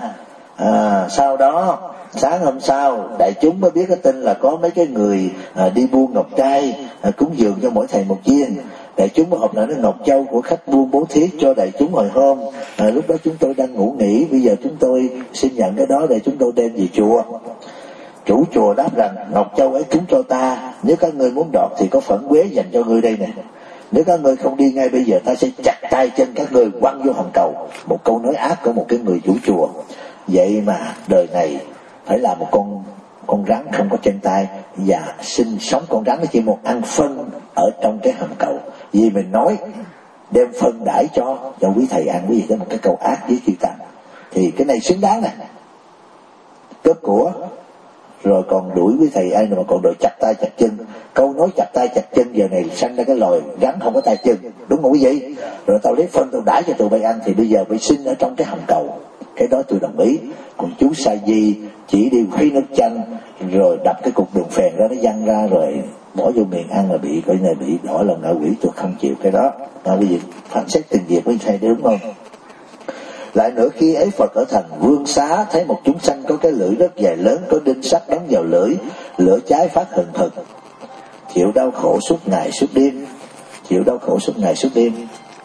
Sau đó sáng hôm sau đại chúng mới biết cái tin là có mấy cái người đi buôn ngọc trai, cúng dường cho mỗi thầy một viên. Đại chúng mới họp lại nói ngọc châu của khách buôn bố thí cho đại chúng hồi hôm, lúc đó chúng tôi đang ngủ nghỉ, bây giờ chúng tôi xin nhận cái đó để chúng tôi đem về chùa. Chủ chùa đáp rằng ngọc châu ấy cúng cho ta, nếu các ngươi muốn đoạt thì có phận quế dành cho ngươi đây nè, nếu các ngươi không đi ngay bây giờ ta sẽ chặt tay chân các ngươi quăng vô hầm cầu. Một câu nói ác của một cái người chủ chùa. Vậy mà đời này phải là một con rắn không có chân tay, và sinh sống con rắn nó chỉ một ăn phân ở trong cái hầm cầu. Vì mình nói đem phân đãi cho quý thầy ăn, quý vị thấy một cái câu ác với chư tăng, thì cái này xứng đáng nè. Cướp của rồi còn đuổi với thầy ai mà còn đòi chặt tay chặt chân. Câu nói chặt tay chặt chân giờ này sanh ra cái loài rắn không có tay chân, đúng không quý vị? Rồi tao lấy phân tao đãi cho tụi bay ăn thì bây giờ phải sinh ở trong cái hầm cầu, cái đó tôi đồng ý. Còn chú Sa Di chỉ đi khuấy nước chanh rồi đập cái cục đường phèn ra nó văng ra rồi bỏ vô miệng ăn là bị coi này bị đỏ lòng ngạ quỷ, tôi không chịu cái đó. Quý vị phán xét từng việc với thầy đúng không? Lại nữa, khi ấy Phật ở thành Vương Xá thấy một chúng sanh có cái lưỡi rất dài lớn, có đinh sắt đóng vào lưỡi, lửa cháy phát hừng hực, chịu đau khổ suốt ngày suốt đêm, chịu đau khổ suốt ngày suốt đêm.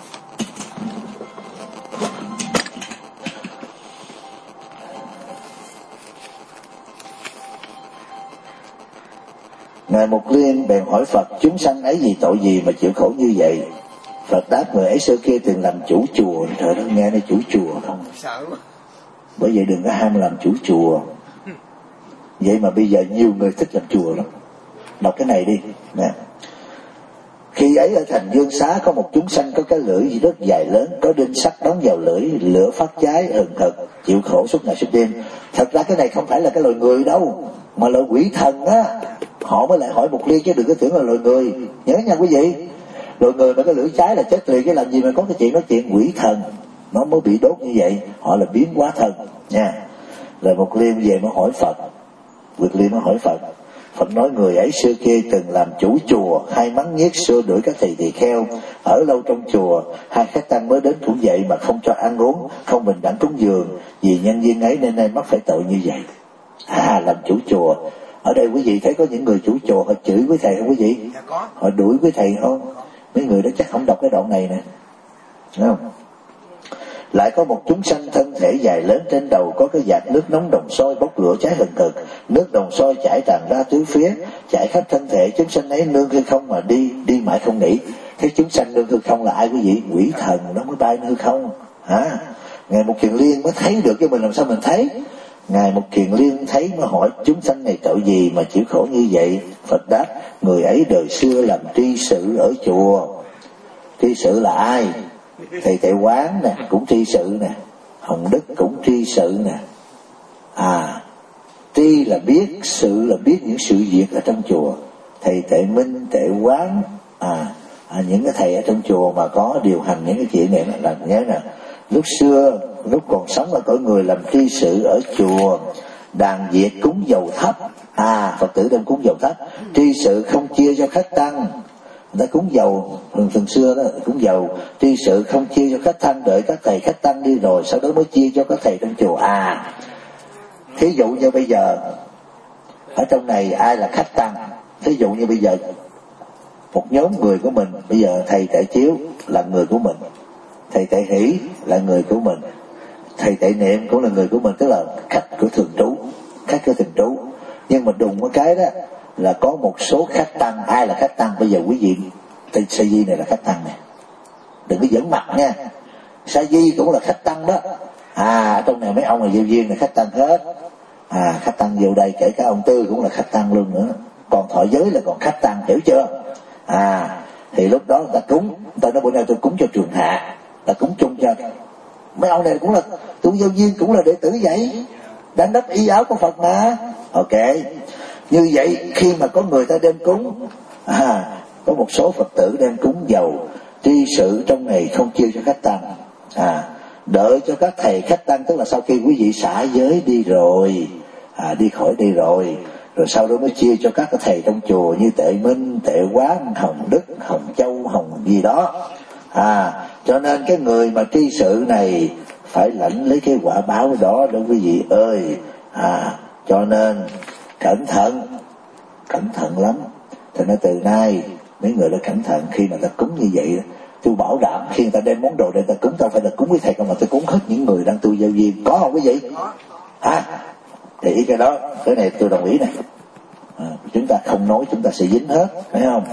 Ngài Mục Liên bèn hỏi Phật: chúng sanh ấy vì tội gì mà chịu khổ như vậy? Phật đáp: người ấy xưa kia từng làm chủ chùa. Trời đất, nghe nói chủ chùa không? Sợ. Bởi vậy đừng có ham làm chủ chùa. Vậy mà bây giờ nhiều người thích làm chùa lắm. Đọc cái này đi nè. Khi ấy ở thành Dương Xá có một chúng sanh có cái lưỡi rất dài lớn, có đinh sắt đóng vào lưỡi, lửa phát cháy hừng hực, chịu khổ suốt ngày suốt đêm. Thật ra cái này không phải là cái loài người đâu, mà là quỷ thần á. Họ mới lại hỏi Mục Liên chứ đừng có tưởng là loài người. Nhớ nha quý vị, loài người mà cái lưỡi cháy là chết liền, cái làm gì mà có cái chuyện nói chuyện quỷ thần, nó mới bị đốt như vậy. Họ là biến hóa thần nha. Rồi Mục Liên về mới hỏi Phật. Mục Liên mới hỏi Phật. Phật nói: người ấy xưa kia từng làm chủ chùa, hay mắng nhiếc xua đuổi các thầy tỳ kheo, ở lâu trong chùa, hai khách tăng mới đến cũng vậy mà không cho ăn uống, không bình đẳng cúng dường, vì nhân viên ấy nên nay mắc phải tội như vậy. Làm chủ chùa. Ở đây quý vị thấy có những người chủ chùa họ chửi với thầy không quý vị? Dạ có. Họ đuổi với thầy không? Mấy người đó chắc không đọc cái đoạn này nè, đúng không? Lại có một chúng sanh thân thể dài lớn, trên đầu có cái vạt nước nóng đồng sôi bốc lửa cháy hừng hực, nước đồng sôi chảy tràn ra tứ phía, chảy khắp thân thể. Chúng sanh ấy nương hư không mà đi mãi không nghỉ. Thế chúng sanh nương hư không là ai quý vị? Quỷ thần nó mới bay hư không hả? Ngài Mục Kiền Liên mới thấy được, chứ mình làm sao mình thấy? Ngài Mục Kiền Liên thấy mới hỏi: chúng sanh này tội gì mà chịu khổ như vậy? Phật đáp: người ấy đời xưa làm tri sự ở chùa. Tri sự là ai? Thầy Tệ Quán nè cũng tri sự nè, Hồng Đức cũng tri sự nè. Tri là biết, sự là biết những sự việc ở trong chùa. Thầy Tệ Minh, Tệ Quán, những cái thầy ở trong chùa mà có điều hành những cái chuyện này là nhớ nè. Lúc xưa, lúc còn sống ở cõi người làm tri sự ở chùa, đàn Việt cúng dầu thấp. Phật tử đem cúng dầu thấp. Tri sự không chia cho khách tăng. Người ta cúng dầu thường xưa đó, cúng dầu tri sự không chia cho khách tăng, đợi các thầy khách tăng đi rồi sau đó mới chia cho các thầy trong chùa. Thí dụ như bây giờ ở trong này ai là khách tăng? Thí dụ như bây giờ một nhóm người của mình, bây giờ thầy Tệ Chiếu là người của mình, thầy Tệ Hỷ là người của mình, thầy Tệ Niệm cũng là người của mình, tức là khách của thường trú, khách của thường trú. Nhưng mà đùng một cái đó là có một số khách tăng. Ai là khách tăng? Bây giờ quý vị thầy Sa Di này là khách tăng nè, đừng có giỡn mặt nha. Sa Di cũng là khách tăng đó. Ở trong này mấy ông là vô duyên là khách tăng hết. Khách tăng vô đây, kể cả ông Tư cũng là khách tăng luôn nữa. Còn thọ giới là còn khách tăng, hiểu chưa? Thì lúc đó người ta cúng, người ta nói bữa nay tôi cúng cho Trường Hạ, ta cúng chung cho mấy ông này cũng là tu vô duyên, cũng là đệ tử vậy, đánh đắp y áo của Phật mà. Ok, như vậy khi mà có người ta đem cúng, có một số Phật tử đem cúng dầu tri sự trong này không chia cho khách tăng, đợi cho các thầy khách tăng, tức là sau khi quý vị xả giới đi rồi, đi khỏi đây rồi sau đó mới chia cho các thầy trong chùa như Tệ Minh, Tệ Quán, Hồng Đức, Hồng Châu, Hồng gì đó. Cho nên cái người mà tri sự này phải lãnh lấy cái quả báo đó quý vị ơi. Cho nên cẩn thận lắm. Thì nói từ nay mấy người đã cẩn thận khi mà ta cúng như vậy. Tôi bảo đảm khi người ta đem món đồ để ta cúng, tao phải là cúng với thầy, không mà tôi cúng hết những người đang tu giao duyên. Có không quý vị? Thì cái đó, cái này tôi đồng ý này. Chúng ta không nói chúng ta sẽ dính hết, phải không?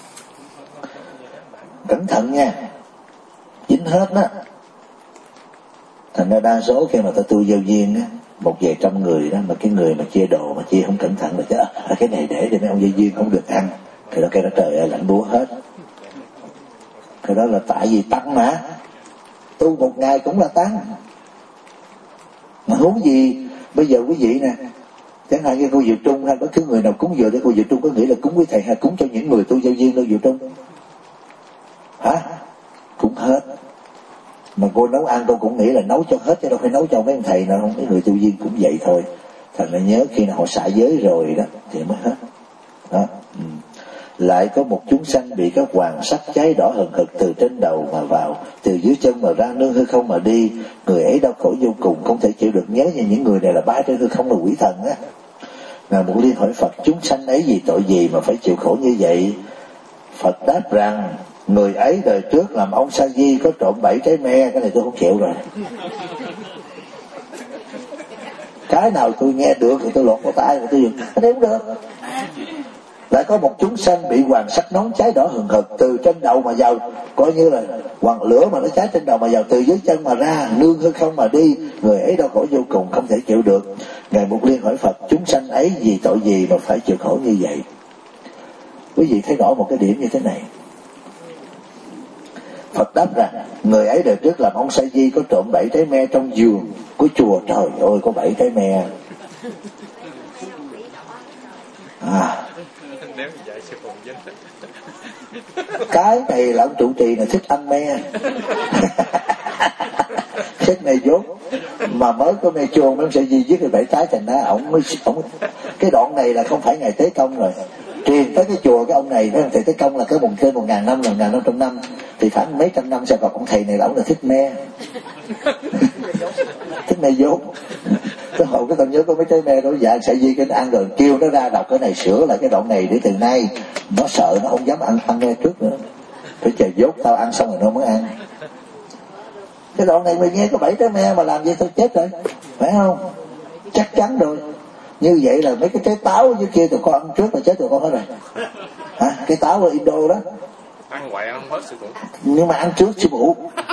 Cẩn thận nha, dính hết đó. Thành ra đa số khi mà ta tu giao duyên á, một vài trăm người đó, mà cái người mà chia đồ mà chia không cẩn thận là chứ cái này để mấy ông giao duyên không được ăn, thì cái đó trời ơi lạnh búa hết. Cái đó là tại vì tăng mà, tu một ngày cũng là tăng. Mà huống gì bây giờ quý vị nè, Chẳng hạn như cô Diệu Trung hay bất cứ người nào cúng dường để cô Diệu Trung có nghĩ là cúng quý thầy hay cúng cho những người tu giao duyên đâu Diệu Trung? Hả? Cúng hết. Mà cô nấu ăn cô cũng nghĩ là nấu cho hết chứ đâu phải nấu cho mấy ông thầy nào không. Mấy người tu duyên cũng vậy thôi. Thành ra nhớ khi nào họ xả giới rồi đó thì mới hết đó. Lại có một chúng sanh bị các hoàng sắc cháy đỏ hừng hực từ trên đầu mà vào, từ dưới chân mà ra, nương hư không mà đi. Người ấy đau khổ vô cùng, không thể chịu được. Nhớ như những người này là bay trên hư không, là quỷ thần á. Ngài Mục Liên hỏi Phật, chúng sanh ấy vì tội gì mà phải chịu khổ như vậy? Phật đáp rằng, người ấy đời trước làm ông Sa Di có trộm 7 trái me. Cái này tôi không chịu rồi. Cái nào tôi nghe được thì tôi lột vào tay, tôi dùng cái đấy không được. Lại có một chúng sanh bị hoàng sắc nóng cháy đỏ hừng hực từ trên đầu mà vào, coi như là hoàng lửa mà nó cháy trên đầu mà vào, từ dưới chân mà ra, nương hư không mà đi. Người ấy đau khổ vô cùng, không thể chịu được. Ngài Mục Liên hỏi Phật, chúng sanh ấy vì tội gì mà phải chịu khổ như vậy? Quý vị thấy rõ một cái điểm như thế này. Phật đáp rằng, người ấy đời trước làm ông Sa Di có trộm 7 trái me trong giường của chùa. Trời ơi, có 7 trái me. Cái này là ông trụ trì này thích ăn me. Thích này dốt. Mà mới có me chuông ông Sa Di viết 7 trái thành ra ổng cái đoạn này là không phải ngày Tế Công rồi. Truyền tới cái chùa cái ông này, thầy Tế Công là cái trên 1.000 năm, 1.500 năm, thì khoảng mấy trăm năm sau còn ông thầy này là ông là thích me. Thích me dốt. Cái hậu cái tao nhớ có mấy trái me đó, dạ Sa Di cái ăn rồi kêu nó ra đọc cái này, sửa lại cái đoạn này để từ nay nó sợ nó không dám ăn me trước nữa, phải chờ dốt tao ăn xong rồi nó mới ăn. Cái đoạn này mày nghe có 7 trái me mà làm gì tao chết rồi, phải không? Chắc chắn rồi. Như vậy là mấy cái trái táo dưới kia tụi con ăn trước là chết tụi con hết rồi. Hả? Cái táo ở Indo đó ăn hoài ăn hết sư phụ. Nhưng mà ăn trước sư phụ.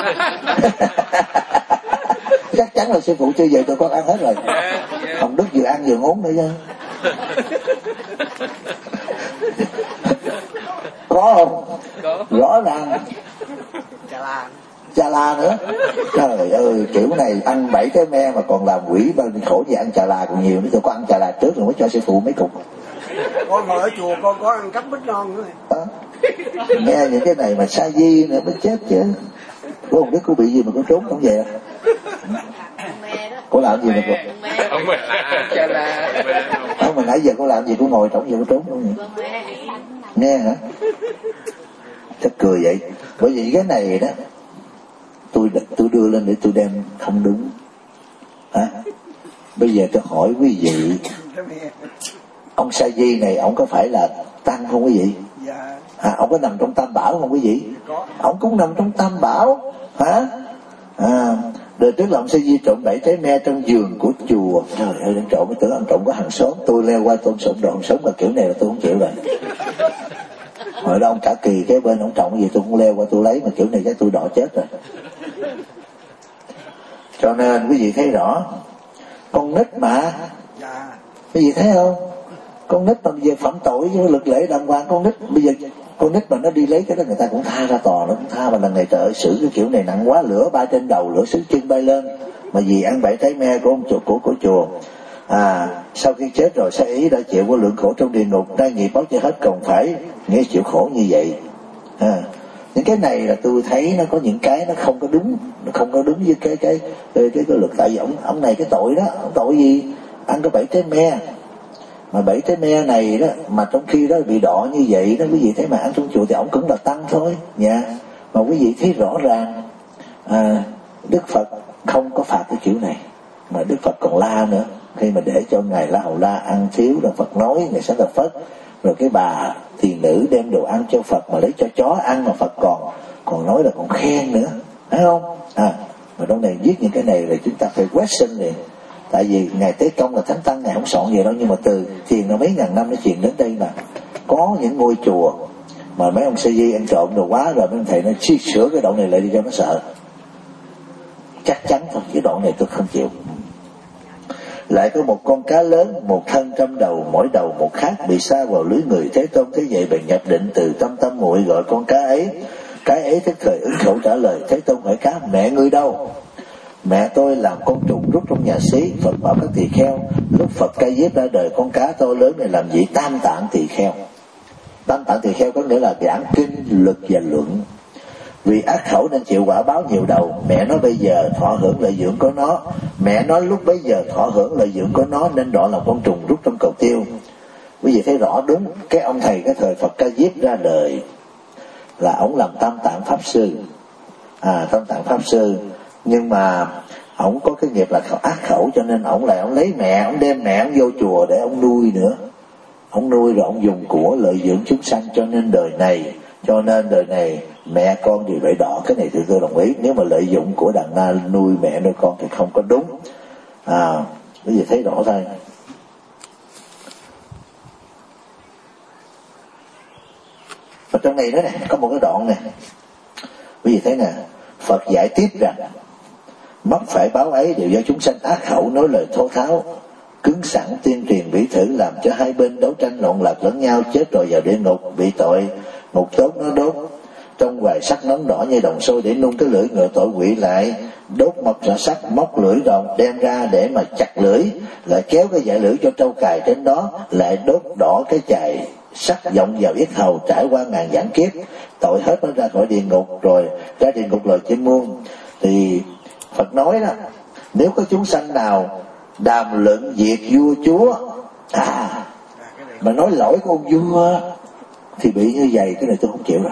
Chắc chắn là sư phụ chưa về tụi con ăn hết rồi. Hồng Đức vừa ăn vừa ngốn nữa chứ. Có không? Có. Rõ ràng. Chà la nữa. Trời ơi, kiểu này ăn 7 cái me mà còn làm quỷ bao nhiêu khổ gì, ăn chà la còn nhiều nữa. Tụi con ăn chà la trước rồi mới cho sư phụ mấy cục. Con ngồi ở chùa con có ăn cắp bít non nữa. Nghe những cái này mà Sa Di nữa mới chết chứ. Cô không biết cô bị gì mà cô trốn không vậy? Cô làm gì mà cô? Không, mà nãy giờ cô làm gì, cô ngồi trống giờ cô trốn không vậy? Nghe hả? Chắc cười vậy. Bởi vì cái này đó tôi đưa lên để tôi đem không đúng. Hả? Bây giờ tôi hỏi quý vị, ông Sa Di này ông có phải là tăng không quý vị? Dạ. Hả? Ông có nằm trong Tam Bảo không quý vị? Có. Ông cũng nằm trong Tam Bảo. Hả? Đời trước là ông Sa Di trộm 7 trái me trong giường của chùa. Trời ơi, ông trộm mới tưởng ông trộm có hàng xóm. Tôi leo qua tôi trộm đồ hàng xóm mà kiểu này là tôi không chịu rồi. Hồi đó ông cả kỳ cái bên ông trộm gì tôi cũng leo qua tôi lấy, mà kiểu này chắc tôi đỏ chết rồi. Cho nên quý vị thấy rõ, con nít mà. Dạ. Quý vị thấy không? Con nít mà bây giờ phạm tội với lực lễ đàng hoàng, con nít bây giờ con nít mà nó đi lấy cái đó người ta cũng tha ra tòa, nó cũng tha. Mà lần này trời ơi, xử cái kiểu này nặng quá, lửa bay trên đầu, lửa xứ chân bay lên, mà vì ăn 7 trái me của ông của chùa. Sau khi chết rồi Sa Ý đã chịu vô lượng khổ trong địa ngục, đang nghiệp báo cho hết còn phải nghe chịu khổ như vậy. Những cái này là tôi thấy nó có những cái nó không có đúng, nó không có đúng với cái luật. Tại vì ông này cái tội đó, ông tội gì ăn có 7 trái me. Mà 7 trái me này đó, mà trong khi đó bị đỏ như vậy đó, quý vị thấy mà ăn trong chùa thì ổng cũng là tăng thôi nha. Mà quý vị thấy rõ ràng Đức Phật không có phạt cái kiểu này, mà Đức Phật còn la nữa. Khi mà để cho ngài La Hầu La ăn thiếu rồi Phật nói ngài sáng lập Phật, rồi cái bà thiền nữ đem đồ ăn cho Phật mà lấy cho chó ăn mà Phật còn nói là còn khen nữa, thấy không? Mà trong này viết những cái này là chúng ta phải question liền. Tại vì ngài Tế Công là thánh tăng, ngài không soạn gì đâu, nhưng mà từ truyền nó mấy ngàn năm nó truyền đến đây mà có những ngôi chùa mà mấy ông Sa Di ăn trộm đồ quá rồi mấy ông thầy nó sửa cái đoạn này lại đi cho nó sợ. Chắc chắn thôi, cái đoạn này tôi không chịu. Lại có một con cá lớn, một thân trăm đầu, mỗi đầu một khác, bị sa vào lưới người. Thế Tôn thấy vậy bèn nhập định, từ tâm muội gọi con cá ấy. Cái ấy tức thời ứng khẩu trả lời. Thế Tôn hỏi cá, mẹ ngươi đâu? Mẹ tôi làm côn trùng rút trong nhà xí. Phật bảo các tỳ kheo, lúc Phật Ca Diếp ra đời, con cá to lớn này làm gì? Tam tạng tỳ kheo. Tam tạng tỳ kheo có nghĩa là giảng kinh, lực và luận. Vì ác khẩu nên chịu quả báo nhiều đầu. Mẹ nó bây giờ thọ hưởng lợi dưỡng của nó, mẹ nó lúc bấy giờ thọ hưởng lợi dưỡng của nó, nên đọa làm con trùng rút trong cầu tiêu. Quý vị thấy rõ đúng. Cái ông thầy cái thời Phật Ca Diếp ra đời là ông làm Tam Tạng Pháp Sư. Tam Tạng Pháp Sư. Nhưng mà ông có cái nghiệp là ác khẩu, cho nên ông lấy mẹ, ông đem mẹ ông vô chùa để ông nuôi nữa. Ông nuôi rồi ông dùng của lợi dưỡng chúng sanh, cho nên đời này mẹ con đều phải đỏ. Cái này thì tôi đồng ý. Nếu mà lợi dụng của đàn na nuôi mẹ nuôi con thì không có đúng. Quý vị thấy rõ thôi. Ở trong này đó nè, có một cái đoạn nè, quý vị thấy nè, Phật giải tiếp rằng mắc phải báo ấy đều do chúng sanh ác khẩu, nói lời thô tháo, cứng sẵn tuyên truyền bỉ thử, làm cho hai bên đấu tranh loạn lạc lẫn nhau, chết rồi vào địa ngục, bị tội ngục tốt nó đốt trong hoài sắc nóng đỏ như đồng sôi để nung cái lưỡi ngựa tội quỷ, lại đốt mật rã sắt, móc lưỡi rồng đem ra để mà chặt lưỡi, lại kéo cái dải lưỡi cho trâu cài trên đó, lại đốt đỏ cái chày sắt vọng vào yết hầu, trải qua ngàn vạn kiếp, tội hết nó ra khỏi địa ngục, rồi ra địa ngục lời chim muôn. Thì Phật nói đó, nếu có chúng sanh nào đàm luận việc vua chúa mà nói lỗi của ông vua thì bị như vậy, cái này tôi không chịu rồi.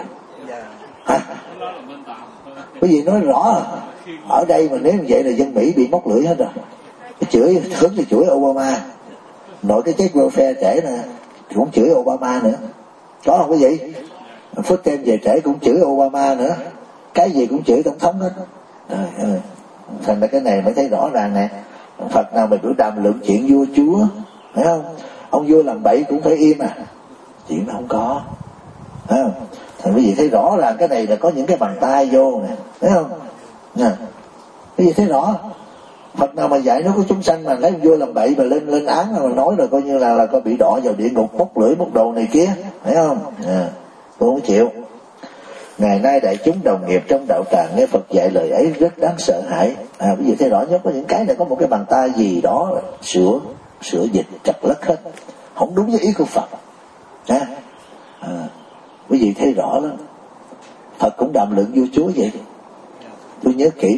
Cái gì nói rõ ở đây mà nếu như vậy là dân Mỹ bị móc lưỡi hết rồi. Cái chửi hướng thì chửi Obama, nội cái chết welfare trễ nè cũng chửi Obama nữa, có không cái gì? Phước Tem về trễ cũng chửi Obama nữa, cái gì cũng chửi tổng thống hết. Thành ra cái này mới thấy rõ ràng nè. Phật nào mà cứ đàm luận chuyện vua chúa, phải không? Ông vua làm bậy cũng phải im chuyện đó không có, phải không? Thành quý vị thấy rõ ràng cái này là có những cái bàn tay vô nè, thấy không? Quý vị thấy rõ. Phật nào mà dạy nó có chúng sanh mà lấy vua làm bậy mà lên án mà nói là coi như là có bị đọa vào địa ngục, móc lưỡi móc đầu này kia, phải không? Tôi không chịu. Ngày nay đại chúng đồng nghiệp trong đạo tràng nghe Phật dạy lời ấy rất đáng sợ hãi. Quý vị thấy rõ nhất có những cái này có một cái bàn tay gì đó sửa dịch trật lất hết, không đúng với ý của Phật. Quý vị thấy rõ lắm. Phật cũng đàm luận vua chúa vậy. Tôi nhớ kỹ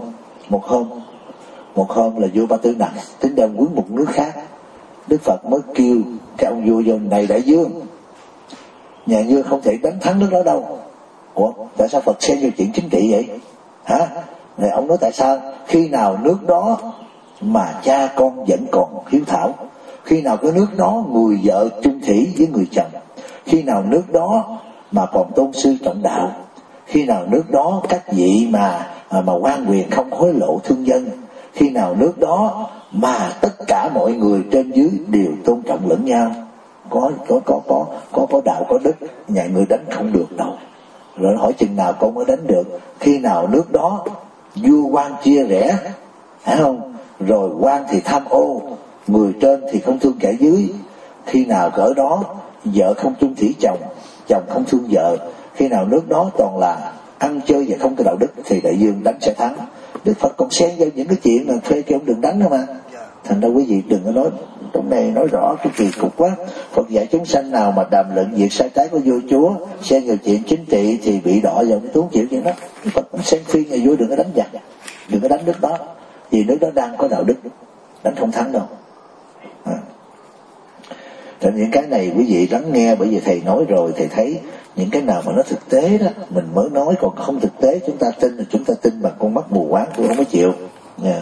một hôm là vua Ba Tư Nặc tính đem quýnh một nước khác, Đức Phật mới kêu cái ông vua vô này đại vương, nhà ngươi không thể đánh thắng nước đó đâu. Ủa tại sao Phật xen vào chuyện chính trị vậy Này ông nói tại sao? Khi nào nước đó mà cha con vẫn còn hiếu thảo, khi nào cái nước đó người vợ chung thủy với người chồng, khi nào nước đó mà còn tôn sư trọng đạo, khi nào nước đó các vị mà quan quyền không hối lộ thương dân, khi nào nước đó mà tất cả mọi người trên dưới đều tôn trọng lẫn nhau, có đạo có đức, nhà người đánh không được đâu. Rồi hỏi chừng nào con mới đánh được? Khi nào nước đó vua quan chia rẽ, phải không? Rồi quan thì tham ô, người trên thì không thương kẻ dưới, khi nào cỡ đó vợ không chung thủy chồng, chồng không thương vợ, khi nào nước đó toàn là ăn chơi và không có đạo đức thì đại dương đánh sẽ thắng. Đức Phật còn xen vào những cái chuyện mà thuê kêu đừng đánh đâu mà. Thành ra quý vị đừng có nói trong này nói rõ cái kỳ cục quá. Phật dạy chúng sanh nào mà đàm luận việc sai trái của vua chúa, xen vào chuyện chính trị thì bị đọa vào cái tuấn chịu chuyện đó. Phật xen khuyên nhà vua đừng có đánh giặc, đừng có đánh nước đó, vì nước đó đang có đạo đức, đánh không thắng đâu. Trong những cái này quý vị lắng nghe, bởi vì thầy nói rồi, thầy thấy những cái nào mà nó thực tế đó mình mới nói, còn không thực tế chúng ta tin là chúng ta tin bằng con mắt mù quáng, tôi không có chịu nha.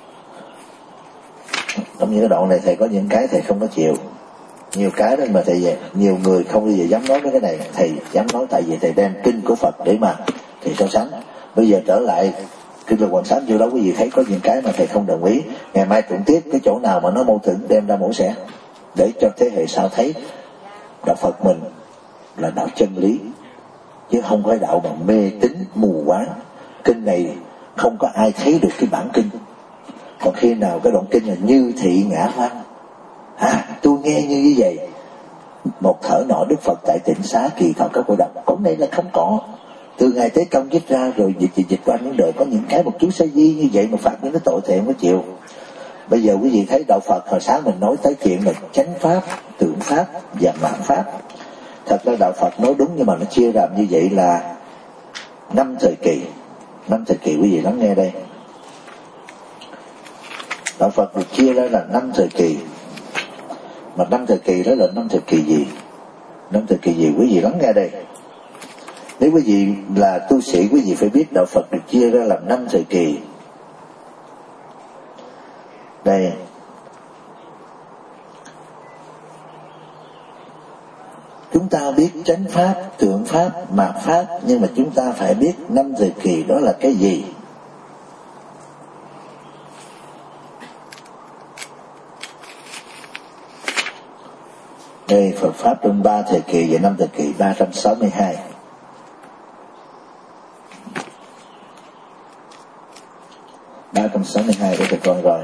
Trong những cái đoạn này thầy có những cái thầy không có chịu, nhiều cái đó mà thầy nhiều người không bao giờ dám nói với cái này, thầy dám nói tại vì thầy đem kinh của Phật để mà thầy so sánh. Bây giờ trở lại kinh Lục Hoàng Sám vô đó, quý vị thấy có những cái mà thầy không đồng ý. Ngày mai tuần tiếp cái chỗ nào mà nó mâu thuẫn đem ra mổ xẻ, để cho thế hệ sau thấy đạo Phật mình là đạo chân lý, chứ không phải đạo mà mê tín mù quáng. Kinh này không có ai thấy được cái bản kinh. Còn khi nào cái đoạn kinh là như thị ngã văn, tôi nghe như vậy. Một thở nọ Đức Phật tại Tịnh Xá Kỳ Thọ các cô đọc, còn này là không có. từ ngày Tế Công viết ra rồi dịch qua những đời, có những cái một chút sa di như vậy mà phạt những cái tội thì không có chịu. Bây giờ quý vị thấy đạo Phật hồi sáng mình nói tới chuyện là chánh pháp, tượng pháp và mạn pháp. Thật ra đạo Phật nói đúng, nhưng mà nó chia làm như vậy là 5 thời kỳ. 5 thời kỳ, quý vị lắng nghe đây. Đạo Phật được chia ra là 5 thời kỳ. Mà 5 thời kỳ đó là 5 thời kỳ gì? 5 thời kỳ gì? Quý vị lắng nghe đây. Nếu quý vị là tu sĩ, quý vị phải biết đạo Phật được chia ra làm 5 thời kỳ. Đây. Chúng ta biết chánh pháp, tượng pháp, mạt pháp, nhưng mà chúng ta phải biết 5 thời kỳ đó là cái gì. Đây, Phật Pháp trong 3 thời kỳ và 5 thời kỳ, 362. Để cho con rồi.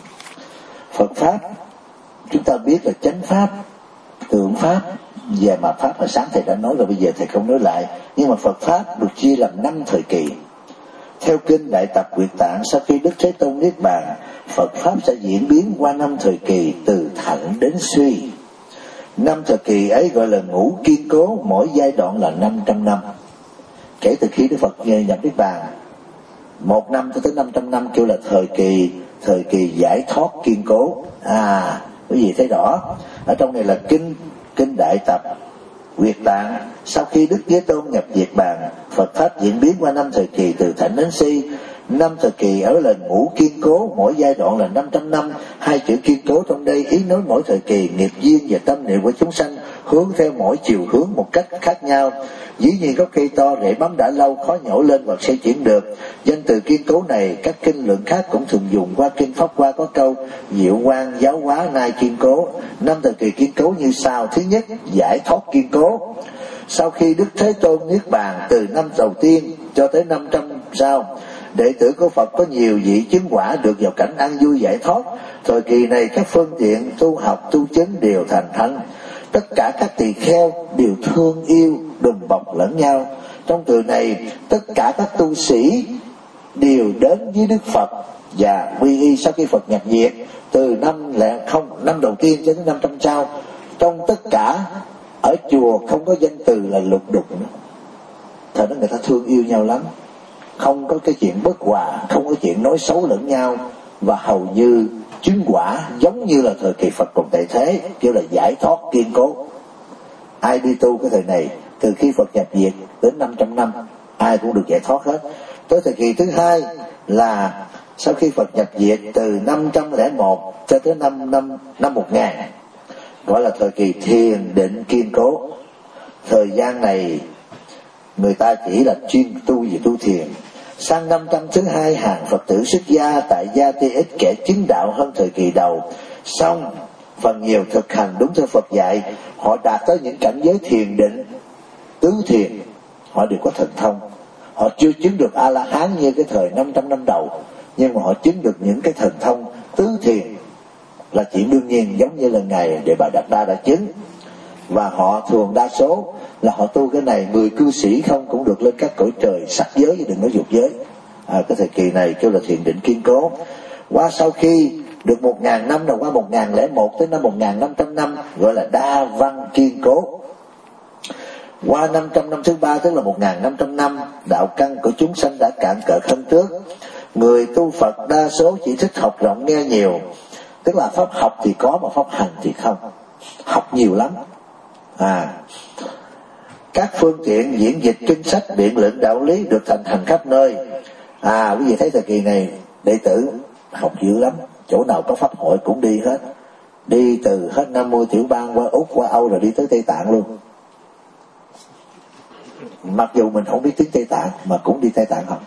Phật Pháp, chúng ta biết là chánh Pháp, tượng Pháp và mạt Pháp. Hồi sáng Thầy đã nói rồi, bây giờ Thầy không nói lại. Nhưng mà Phật Pháp được chia làm 5 thời kỳ. Theo kinh Đại Tập Quyệt Tạng, sau khi Đức Thế Tôn Niết Bàn, Phật Pháp sẽ diễn biến qua 5 thời kỳ từ thạnh đến suy. 5 thời kỳ ấy gọi là ngũ kiên cố, mỗi giai đoạn là 500 năm. Kể từ khi Đức Phật nhập Niết Bàn, 1 năm tới 500 năm kêu là thời kỳ giải thoát kiên cố. Quý vị thấy rõ. Ở trong này là kinh Đại Tập Quyệt Tạng. Sau khi Đức Thế Tôn nhập Niết Bàn, Phật Pháp diễn biến qua 5 thời kỳ từ thạnh đến suy. 5 thời kỳ ở là ngũ kiên cố, mỗi giai đoạn là 500 năm. 2 chữ kiên cố trong đây ý nói mỗi thời kỳ nghiệp duyên và tâm niệm của chúng sanh hướng theo mỗi chiều hướng một cách khác nhau. Dĩ nhiên có cây to rễ bấm đã lâu khó nhổ lên hoặc xây chuyển được. Danh từ kiên cố này các kinh luận khác cũng thường dùng. Qua kinh Pháp Hoa có câu diệu quan giáo hóa nay kiên cố. 5 thời kỳ kiên cố như sau. Thứ nhất, giải thoát kiên cố. Sau khi Đức Thế Tôn Niết Bàn, từ năm đầu tiên cho tới 500 sau, đệ tử của Phật có nhiều vị chứng quả được vào cảnh an vui giải thoát. Thời kỳ này các phương tiện tu học tu chứng đều thành thánh. Tất cả các tỳ kheo đều thương yêu đùm bọc lẫn nhau. Trong từ này tất cả các tu sĩ đều đến với Đức Phật và quy y sau khi Phật nhập diệt. Từ năm đầu tiên cho đến 500 sau, trong tất cả ở chùa không có danh từ là lục đục nữa. Thời đó người ta thương yêu nhau lắm, không có cái chuyện bất hòa, không có chuyện nói xấu lẫn nhau, và hầu như chứng quả giống như là thời kỳ Phật còn tại thế, kêu là giải thoát kiên cố. Ai đi tu cái thời này, từ khi Phật nhập diệt đến 500 năm, ai cũng được giải thoát hết. Tới thời kỳ thứ hai là sau khi Phật nhập diệt, từ 501 cho tới năm 1000, gọi là thời kỳ thiền định kiên cố. Thời gian này người ta chỉ là chuyên tu về tu thiền. Sang 500 thứ hai, hàng Phật tử xuất gia tại gia ti ít kẻ chứng đạo hơn thời kỳ đầu. Xong phần nhiều thực hành đúng theo Phật dạy, họ đạt tới những cảnh giới thiền định tứ thiền, họ đều có thần thông. Họ chưa chứng được A-la-hán như cái thời 500 năm đầu, nhưng mà họ chứng được những cái thần thông tứ thiền là chuyện đương nhiên, giống như là Ngài Đề Bà Đạt Đa đã chứng. Và họ thường đa số là họ tu cái này, người cư sĩ không cũng được lên các cõi trời sắc giới chứ đừng nói dục giới. Cái thời kỳ này kêu là thiền định kiên cố. Qua sau khi được 1000 năm, là qua 1001 tới năm 1500 năm, gọi là đa văn kiên cố. Qua 500 năm thứ ba, tức là 1500 năm, đạo căn của chúng sanh đã cạn cợt hơn trước. Người tu Phật đa số chỉ thích học rộng nghe nhiều, tức là pháp học thì có mà pháp hành thì không. Học nhiều lắm. Các phương tiện diễn dịch kinh sách, biện luận đạo lý được thành hành khắp nơi. Quý vị thấy thời kỳ này đệ tử học dữ lắm, chỗ nào có pháp hội cũng đi hết. Đi từ hết Nam Mô Tiểu Bang qua Úc qua Âu rồi đi tới Tây Tạng luôn. Mặc dù mình không biết tiếng Tây Tạng mà cũng đi Tây Tạng học.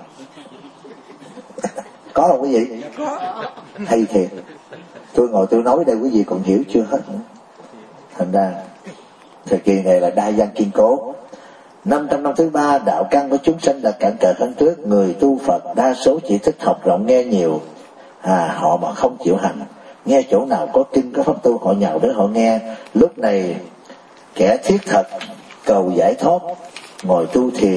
Có không quý vị? Hay thiệt. Tôi ngồi tôi nói đây quý vị còn hiểu chưa hết nữa. Thành ra thời kỳ này là đa văn kiên cố. 500 năm thứ ba, đạo căn của chúng sanh đã cạn cợt hơn trước. Người tu Phật đa số chỉ thích học rộng nghe nhiều, họ mà không chịu hành. Nghe chỗ nào có kinh có pháp tu họ nhào đến họ nghe. Lúc này kẻ thiết thật cầu giải thoát ngồi tu thiền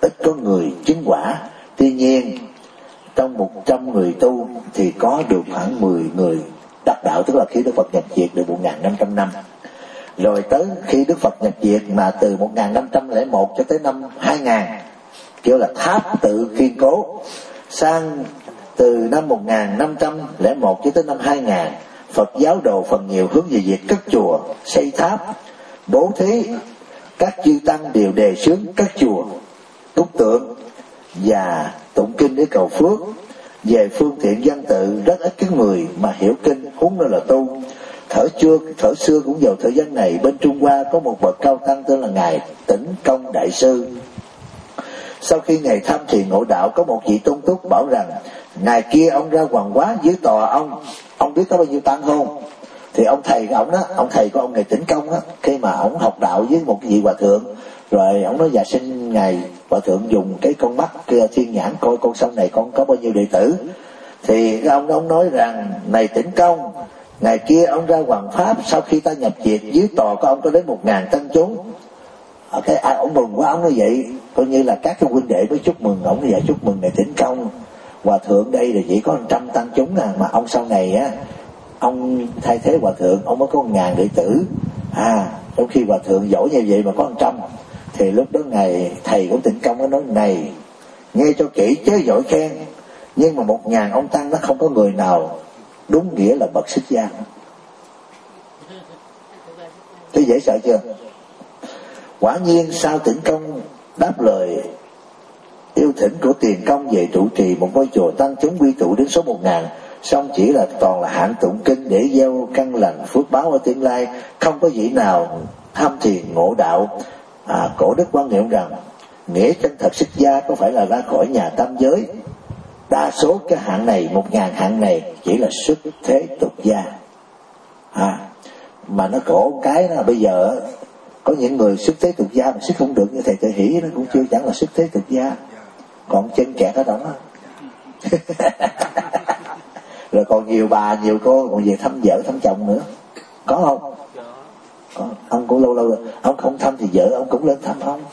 ít có người chứng quả. Tuy nhiên trong 100 người tu thì có được khoảng 10 người đắc đạo, tức là khi Đức Phật nhập diệt được 1.500 năm. Rồi tới khi Đức Phật nhập diệt mà từ 1501 cho tới năm 2000 kêu là tháp tự kiên cố, sang từ năm 1501 cho tới năm 2000 Phật giáo đồ phần nhiều hướng về việc cất chùa, xây tháp, bố thí. Các chư tăng đều đề xướng các chùa, túc tượng và tụng kinh để cầu phước. Về phương tiện văn tự rất ít cái người mà hiểu kinh, huống nữa là tu. Thời xưa cũng vào thời gian này, bên Trung Hoa có một bậc cao tăng tên là ngài Tĩnh Công Đại Sư. Sau khi ngài tham thiền ngộ đạo, có một vị tôn túc bảo rằng ngày kia ông ra Hoàng Hóa dưới tòa ông biết có bao nhiêu tăng không? Thì ông thầy của ông đó, ông thầy của ông ngài Tĩnh Công á, khi mà ông học đạo với một vị hòa thượng, rồi ông nói dạ xin ngài hòa thượng dùng cái con mắt thiên nhãn coi con sông này con có bao nhiêu đệ tử. Thì ông nói rằng này Tĩnh Công, ngày kia ông ra Hoàng Pháp, sau khi ta nhập diệt dưới tòa của ông có đến 1000 tăng chúng. Cái ông mừng quá, ông nói vậy coi như là các cái huynh đệ mới chúc mừng ông, vậy chúc mừng ngài Tĩnh Công, hòa thượng đây là chỉ có 100 tăng chúng à, mà ông sau này á ông thay thế hòa thượng ông mới có 1000 đệ tử trong khi hòa thượng giỏi như vậy mà có 100. Thì lúc đó ngài thầy của Tĩnh Công nó nói này nghe cho kỹ chứ giỏi khen, nhưng mà 1000 ông tăng nó không có người nào đúng nghĩa là bậc xuất gia. Thế dễ sợ chưa? Quả nhiên sau Tĩnh Công đáp lời yêu thỉnh của Tiền Công về trụ trì một ngôi chùa, tăng chúng quy tụ đến số 1000, song chỉ là toàn là hạng tụng kinh để gieo căn lành phước báo ở tương lai, không có vị nào tham thiền ngộ đạo. Cổ đức quan niệm rằng nghĩa chân thật xuất gia có phải là ra khỏi nhà tam giới. Đa số cái hạng này, 1000 hạng này chỉ là xuất thế tục gia. Mà nó khổ cái là bây giờ có những người xuất thế tục gia mà xuất không được, như thầy Tự Hỷ nó cũng chưa chẳng là xuất thế tục gia, còn chân kẹt ở đó. Rồi còn nhiều bà nhiều cô còn về thăm vợ thăm chồng nữa, có không? Có. Ông cũng lâu rồi ông không thăm thì vợ ông cũng lên thăm ông.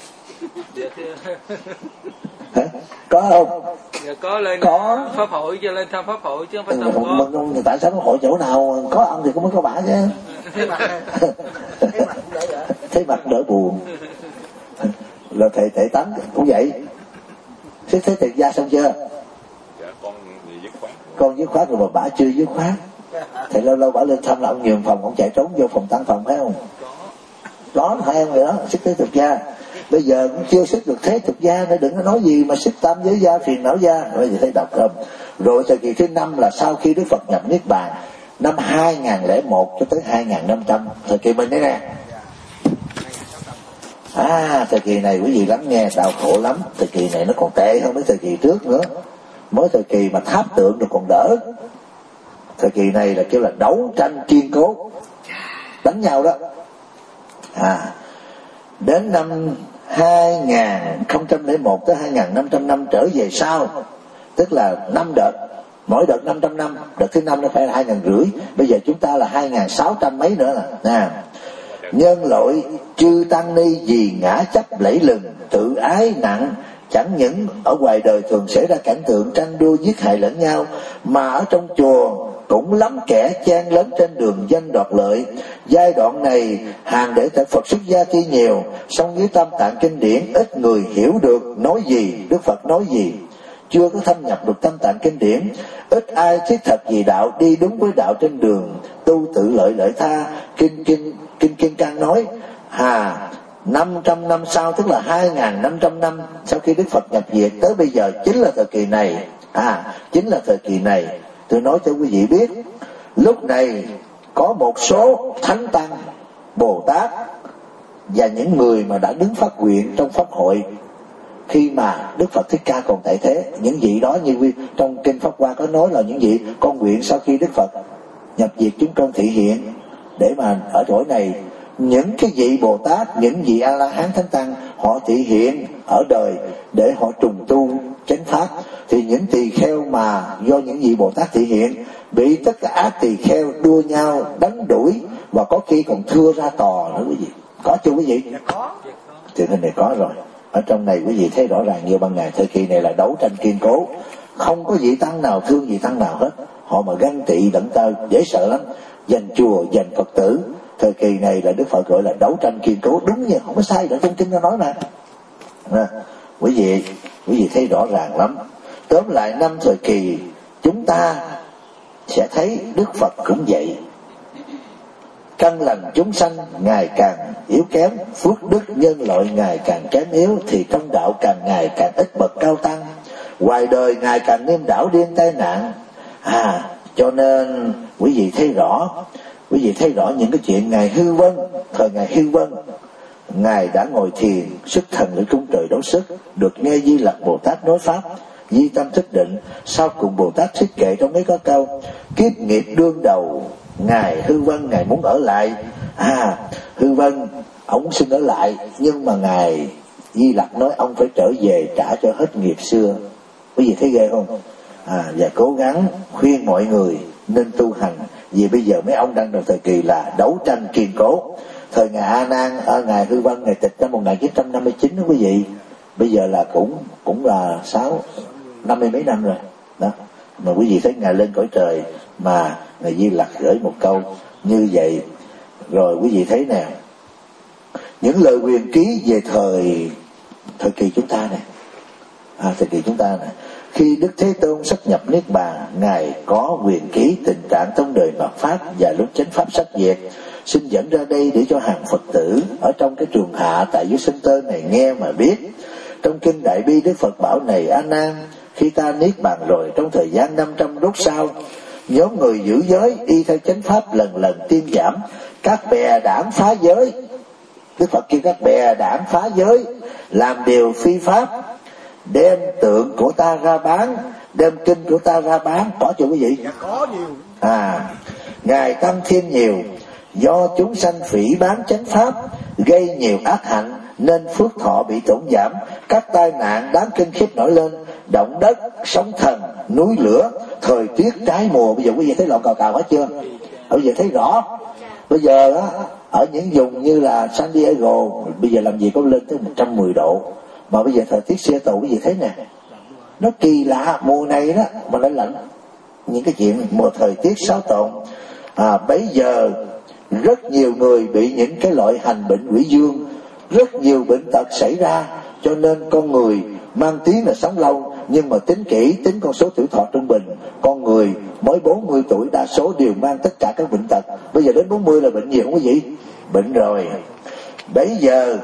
Hả? Có không? Dạ, có lên có. Pháp hội cho lên thăm Pháp hội chứ không phải thăm con. Tại sao nó hội chỗ nào có ông thì cũng mới có bà chứ. Thấy mặt đỡ buồn. Rồi thầy Tánh cũng vậy. Thế thầy gia xong chưa? Dạ con dứt khoát rồi mà bà chưa dứt khoát. Thầy lâu bà lên thăm là ông nhường phòng, ông chạy trốn vô phòng tăng phòng, thấy không? Có hai em người đó sức thế tục gia. Bây giờ cũng chưa sức được thế tục gia nữa, đừng có nói gì mà sức tam giới gia, phiền não gia. Bây giờ thấy đọc không? Rồi thời kỳ thứ 5 là sau khi Đức Phật nhập Niết Bàn, năm 2001 cho tới 2500, thời kỳ mình đấy nè. Thời kỳ này quý vị lắng nghe đau khổ lắm. Thời kỳ này nó còn tệ hơn mấy thời kỳ trước nữa. Mới thời kỳ mà tháp tượng được còn đỡ. Thời kỳ này là kêu là đấu tranh kiên cố, đánh nhau đó. Đến năm 2001 tới 2500 năm trở về sau, tức là 5 đợt, mỗi đợt 500 năm, đợt thứ 5 nó phải là 2500. Bây giờ chúng ta là 2600 mấy nữa nè. Nhân loại chư tăng ni vì ngã chấp lẫy lừng, tự ái nặng, chẳng những ở ngoài đời thường xảy ra cảnh tượng tranh đua giết hại lẫn nhau, mà ở trong chùa cũng lắm kẻ chen lấn trên đường danh đoạt lợi. Giai đoạn này hàng đệ tử Phật xuất gia tuy nhiều, song với Tam Tạng kinh điển ít người hiểu được nói gì, Đức Phật nói gì, chưa có thâm nhập được Tam Tạng kinh điển. Ít ai thiết thật vì đạo, đi đúng với đạo trên đường tu tự lợi lợi tha. Kinh Cang nói 500 năm sau, tức là 2500 năm sau khi Đức Phật nhập diệt tới bây giờ, chính là thời kỳ này. Chính là thời kỳ này. Tôi nói cho quý vị biết, lúc này có một số thánh tăng, Bồ Tát và những người mà đã đứng phát nguyện trong pháp hội khi mà Đức Phật Thích Ca còn tại thế. Những vị đó như trong kinh Pháp Hoa có nói là những vị con nguyện sau khi Đức Phật nhập diệt chúng con thị hiện, để mà ở chỗ này những cái vị Bồ Tát, những vị A La Hán Thánh Tăng họ thị hiện ở đời để họ trùng tu chánh pháp. Thì những tỳ kheo mà do những vị Bồ Tát thị hiện bị tất cả ác tỳ kheo đua nhau đánh đuổi, và có khi còn thưa ra tòa nữa quý vị. Có chưa quý vị? Có. Thì cái này có rồi. Ở trong này quý vị thấy rõ ràng như ban ngày, thời kỳ này là đấu tranh kiên cố, không có vị tăng nào thương vị tăng nào hết. Họ mà ganh tị đặng ta dễ sợ lắm, giành chùa giành Phật tử. Thời kỳ này là Đức Phật gọi là đấu tranh kiên cố, đúng như không có sai, ở trong kinh nó nói nè. Quý vị thấy rõ ràng lắm. Tóm lại năm thời kỳ chúng ta sẽ thấy Đức Phật cũng vậy. Căn lành chúng sanh ngày càng yếu kém, phước đức nhân loại ngày càng kém yếu, thì trong đạo càng ngày càng ít bậc cao tăng, ngoài đời ngày càng nghiêm đảo điên tai nạn. Cho nên quý vị thấy rõ những cái chuyện Ngài Hư Vân, thời Ngài Hư Vân, Ngài đã ngồi thiền xuất thần ở cung trời đấu sức, được nghe Di Lặc Bồ Tát nói pháp, di tâm thức định. Sau cùng Bồ Tát thuyết kệ trong mấy có câu: kiếp nghiệp đương đầu, Ngài Hư Vân Ngài muốn ở lại. Hư Vân ông xin ở lại, nhưng mà Ngài Di Lặc nói ông phải trở về trả cho hết nghiệp xưa. Quý vị thấy ghê không? Và cố gắng khuyên mọi người nên tu hành, vì bây giờ mấy ông đang trong thời kỳ là đấu tranh kiên cố. Thời Ngài A Nan, Ngài Hư Vân Ngài tịch năm 1959 đó quý vị, bây giờ là cũng là 50 mấy năm rồi đó. Mà quý vị thấy Ngài lên cõi trời mà Ngài Di Lặc gửi một câu như vậy. Rồi quý vị thấy nè, những lời quyền ký về thời kỳ chúng ta này, thời kỳ chúng ta này, khi Đức Thế Tôn sắp nhập Niết Bàn, Ngài có quyền ký tình trạng tông đời mạt Pháp và lúc chánh Pháp sách Việt, xin dẫn ra đây để cho hàng Phật tử ở trong cái trường hạ tại dưới sân tơ này nghe mà biết. Trong kinh Đại Bi, Đức Phật bảo: này A Nan, khi ta Niết Bàn rồi, trong thời gian 500 đốt sau, nhóm người giữ giới y theo chánh Pháp lần lần tiên giảm, các bè đảng phá giới. Đức Phật kêu các bè đảng phá giới, làm điều phi pháp, đem tượng của ta ra bán, đem kinh của ta ra bán. Có chưa quý vị? Dạ có nhiều. Ngài tăng thêm nhiều, do chúng sanh phỉ bán chánh Pháp, gây nhiều ác hạnh, nên phước thọ bị tổn giảm, các tai nạn đáng kinh khiếp nổi lên, động đất, sóng thần, núi lửa, thời tiết trái mùa. Bây giờ quý vị thấy lộn cào hết chưa? Bây giờ thấy rõ. Bây giờ ở những vùng như là San Diego, bây giờ làm gì có lên tới 110 độ, mà bây giờ thời tiết Seattle quý vị thấy nè, nó kỳ lạ. Mùa này đó mà nó lạnh. Những cái chuyện mùa thời tiết xáo trộn. Bấy giờ rất nhiều người bị những cái loại hành bệnh quỷ dương, rất nhiều bệnh tật xảy ra, cho nên con người mang tiếng là sống lâu, nhưng mà tính kỹ, tính con số tuổi thọ trung bình, con người mới 40 tuổi đa số đều mang tất cả các bệnh tật. Bây giờ đến 40 là bệnh nhiều không quý vị? Bệnh rồi. Bấy giờ